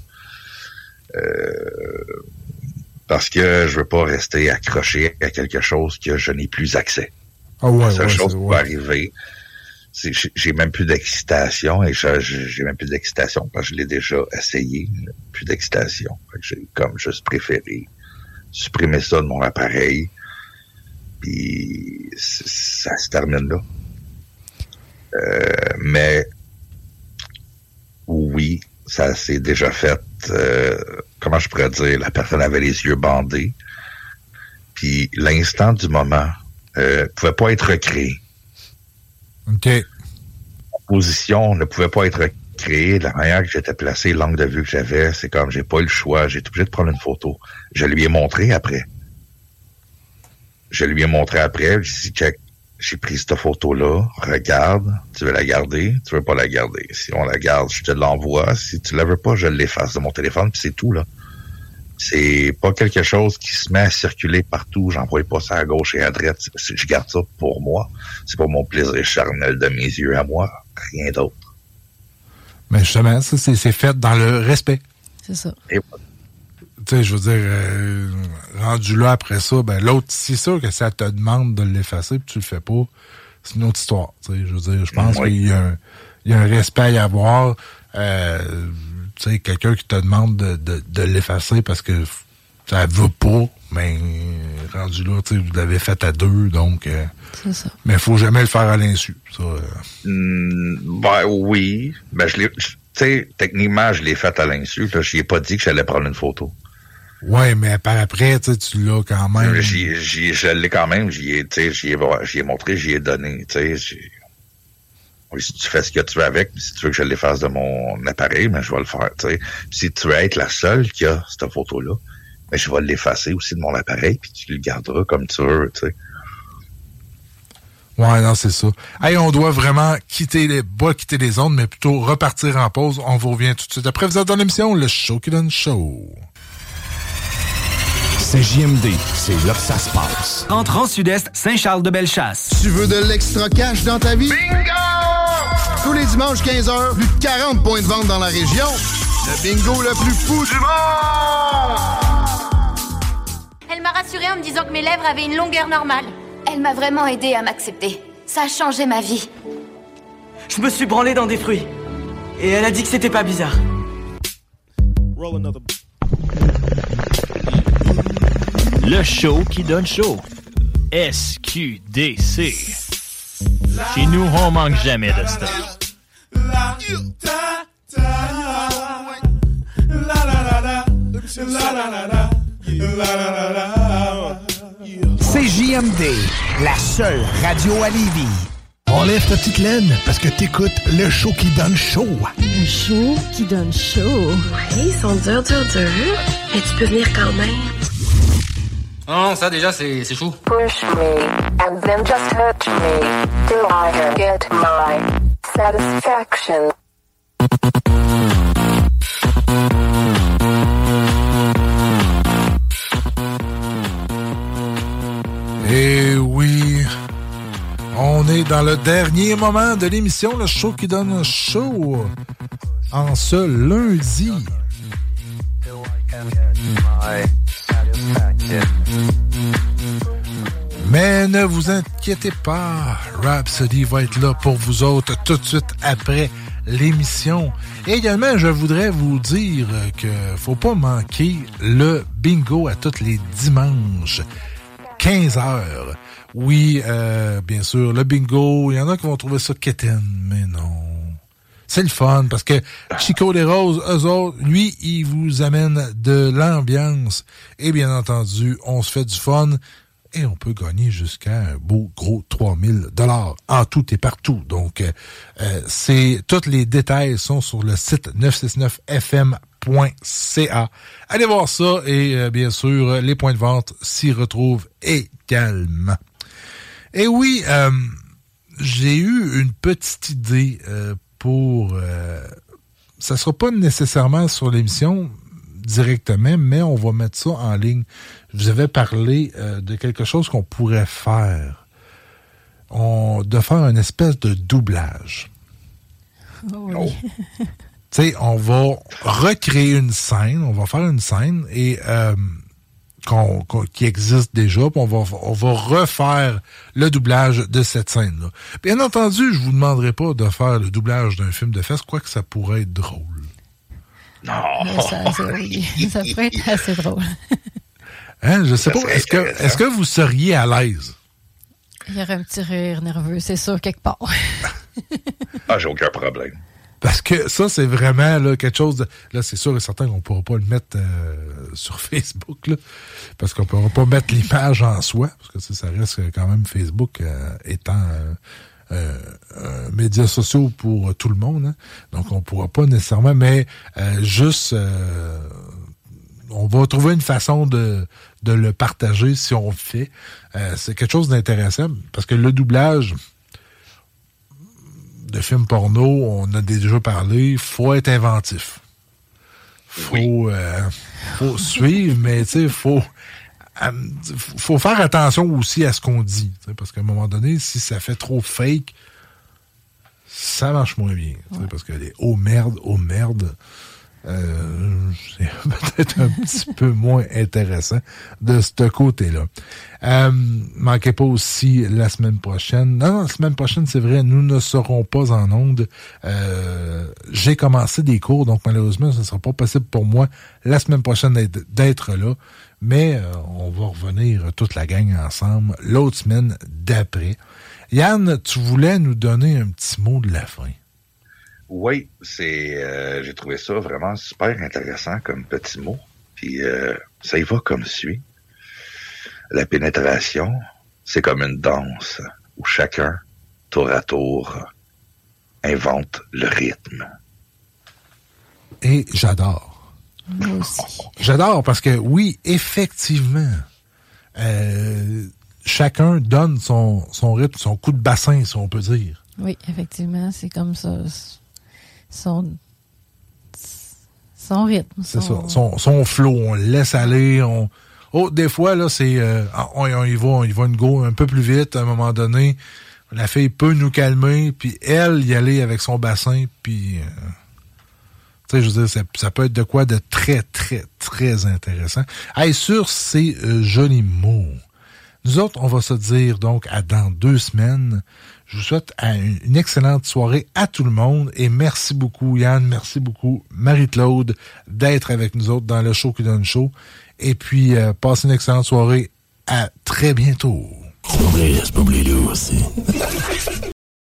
Speaker 9: Euh, parce que je veux pas rester accroché à quelque chose que je n'ai plus accès.
Speaker 8: Ah ouais,
Speaker 9: la seule
Speaker 8: ouais,
Speaker 9: chose qui
Speaker 8: ouais.
Speaker 9: peut arriver, c'est j'ai, j'ai même plus d'excitation et je, j'ai même plus d'excitation parce que je l'ai déjà essayé. Plus d'excitation. Fait que j'ai comme juste préféré supprimer ça de mon appareil. Puis ça se termine là. Euh, mais oui, ça s'est déjà fait. Euh, comment je pourrais dire, la personne avait les yeux bandés. Puis l'instant du moment euh, pouvait pas être recréé.
Speaker 8: OK.
Speaker 9: La position ne pouvait pas être recréée. La manière que j'étais placé, l'angle de vue que j'avais, c'est comme j'ai pas eu le choix. J'ai été obligé de prendre une photo. Je lui ai montré après. Je lui ai montré après. J'ai dit, check, j'ai pris cette photo-là. Regarde. Tu veux la garder? Tu veux pas la garder? Si on la garde, je te l'envoie. Si tu la veux pas, je l'efface de mon téléphone. Puis c'est tout, là. C'est pas quelque chose qui se met à circuler partout. J'envoie pas ça à gauche et à droite. Je garde ça pour moi. C'est pour mon plaisir charnel de mes yeux à moi. Rien d'autre.
Speaker 8: Mais justement, ça, c'est, c'est fait dans le respect.
Speaker 10: C'est ça.
Speaker 9: Et voilà.
Speaker 8: tu sais, je veux dire, euh, rendu là après ça, ben l'autre, c'est sûr que ça te demande de l'effacer, puis tu le fais pas, c'est une autre histoire. Tu sais, je veux dire, je pense oui. qu'il y a un, il y a un respect à y avoir. Euh, tu sais, quelqu'un qui te demande de, de, de l'effacer parce que ça veut pas, mais rendu là, tu sais, vous l'avez fait à deux, donc. Euh,
Speaker 10: c'est ça.
Speaker 8: Mais il faut jamais le faire à l'insu. Ça. Euh.
Speaker 9: Mm, ben oui, ben je l'ai. Tu sais, techniquement, je l'ai fait à l'insu. Là, je n'ai pas dit que j'allais prendre une photo.
Speaker 8: Ouais, mais par après, tu l'as quand même.
Speaker 9: J'y, j'y, je l'ai quand même. J'y ai, tu sais, j'y ai, j'y ai montré, j'y ai donné. Tu sais, oui, si tu fais ce que tu veux avec, si tu veux que je l'efface de mon appareil, ben je vais le faire. Tu sais, si tu veux être la seule qui a cette photo-là, ben je vais l'effacer aussi de mon appareil, puis tu le garderas comme tu veux. Tu sais.
Speaker 8: Ouais, non, c'est ça. Hey, on doit vraiment quitter les, pas quitter les ondes, mais plutôt repartir en pause. On vous revient tout de suite. Après, vous êtes dans l'émission Le Show qui donne show.
Speaker 18: C'est J M D, c'est là que ça se passe.
Speaker 4: Entrant Sud-Est, Saint-Charles-de-Bellechasse.
Speaker 12: Tu veux de l'extra cash dans ta vie? Bingo! Tous les dimanches quinze heures, plus de quarante points de vente dans la région. Le bingo le plus fou du monde!
Speaker 22: Elle m'a rassurée en me disant que mes lèvres avaient une longueur normale. Elle m'a vraiment aidée à m'accepter. Ça a changé ma vie.
Speaker 23: Je me suis branlé dans des fruits. Et elle a dit que c'était pas bizarre.
Speaker 21: Le show qui donne chaud. S Q D C. Chez nous, on manque jamais de stuff.
Speaker 18: C'est J M D, la seule radio à Lévis.
Speaker 14: Enlève ta petite laine parce que t'écoutes le show qui donne chaud.
Speaker 24: Le show qui donne chaud.
Speaker 25: Ouais, ils sont durs, durs, durs. Mais tu peux venir quand même.
Speaker 26: Non, ça déjà, c'est, c'est chaud.
Speaker 25: Push me, and then just touch me, till I get my satisfaction.
Speaker 8: Et oui, on est dans le dernier moment de l'émission, le show qui donne chaud, en ce lundi. Mais ne vous inquiétez pas, Rhapsody va être là pour vous autres tout de suite après l'émission. Et également, je voudrais vous dire que faut pas manquer le bingo à tous les dimanches. quinze heures. Oui, euh, bien sûr, le bingo, il y en a qui vont trouver ça quétaine, mais non. C'est le fun, parce que Chico des Roses, eux autres, lui, il vous amène de l'ambiance. Et bien entendu, on se fait du fun et on peut gagner jusqu'à un beau gros trois mille dollars en tout et partout. Donc, euh, c'est tous les détails sont sur le site neuf cent soixante-neuf F M point C A. Allez voir ça et euh, bien sûr, les points de vente s'y retrouvent également. Et oui, euh, j'ai eu une petite idée euh, pour... Euh, ça sera pas nécessairement sur l'émission directement, mais on va mettre ça en ligne. Je vous avais parlé euh, de quelque chose qu'on pourrait faire. On, de faire une espèce de doublage.
Speaker 10: Oh oui.
Speaker 8: Tu sais, on va recréer une scène, on va faire une scène et euh, qu'on, qu'on, qui existe déjà, puis on va, on va refaire le doublage de cette scène-là. Bien entendu, je vous demanderai pas de faire le doublage d'un film de fesses, quoique ça pourrait être drôle.
Speaker 9: Non!
Speaker 10: Ça, ça, oui, ça pourrait être assez drôle.
Speaker 8: Hein, je sais pas, est-ce que, est-ce que vous seriez à l'aise?
Speaker 10: Il y aurait un petit rire nerveux, c'est sûr, quelque part.
Speaker 9: Ah, j'ai aucun problème.
Speaker 8: Parce que ça, c'est vraiment là, quelque chose de... Là, c'est sûr et certain qu'on ne pourra pas le mettre euh, sur Facebook, là, parce qu'on ne pourra pas mettre l'image en soi, parce que ça, ça reste quand même Facebook euh, étant euh, euh, un média social pour tout le monde. Hein. Donc, on ne pourra pas nécessairement, mais euh, juste... Euh, on va trouver une façon de, de le partager si on le fait. Euh, c'est quelque chose d'intéressant, parce que le doublage... de films porno, on a déjà parlé, faut être inventif. Faut, oui. euh, faut suivre, mais tu sais, faut, euh, faut faire attention aussi à ce qu'on dit. Parce qu'à un moment donné, si ça fait trop fake, ça marche moins bien. Ouais. Parce que les oh merde, oh merde, euh, c'est peut-être un petit peu moins intéressant de ce côté-là. Euh, manquez pas aussi la semaine prochaine. Non, non, la semaine prochaine, c'est vrai, nous ne serons pas en onde. Euh, j'ai commencé des cours, donc malheureusement, ce ne sera pas possible pour moi la semaine prochaine d'être, d'être là. Mais euh, on va revenir toute la gang ensemble l'autre semaine d'après. Yann, tu voulais nous donner un petit mot de la fin.
Speaker 9: Oui, c'est euh, j'ai trouvé ça vraiment super intéressant comme petit mot. Puis euh, ça y va comme suit. La pénétration, c'est comme une danse où chacun, tour à tour, invente le rythme.
Speaker 8: Et j'adore.
Speaker 10: Moi aussi.
Speaker 8: J'adore parce que oui, effectivement, euh, chacun donne son, son rythme, son coup de bassin, si on peut dire.
Speaker 10: Oui, effectivement, c'est comme ça. Son, son rythme.
Speaker 8: C'est
Speaker 10: son...
Speaker 8: ça. Son, son flow, on le laisse aller. On... Oh, des fois, là, c'est euh, on, on y va, on y va une go un peu plus vite à un moment donné. La fille peut nous calmer, puis elle y aller avec son bassin, puis... Euh, tu sais, je veux dire, ça, ça peut être de quoi de très, très, très intéressant. Hey, sur ces euh, jolis mots, nous autres, on va se dire donc à dans deux semaines. Je vous souhaite une, une excellente soirée à tout le monde et merci beaucoup Yann, merci beaucoup Marie-Claude d'être avec nous autres dans le show qui donne show. Et puis, euh, passez une excellente soirée. À très bientôt.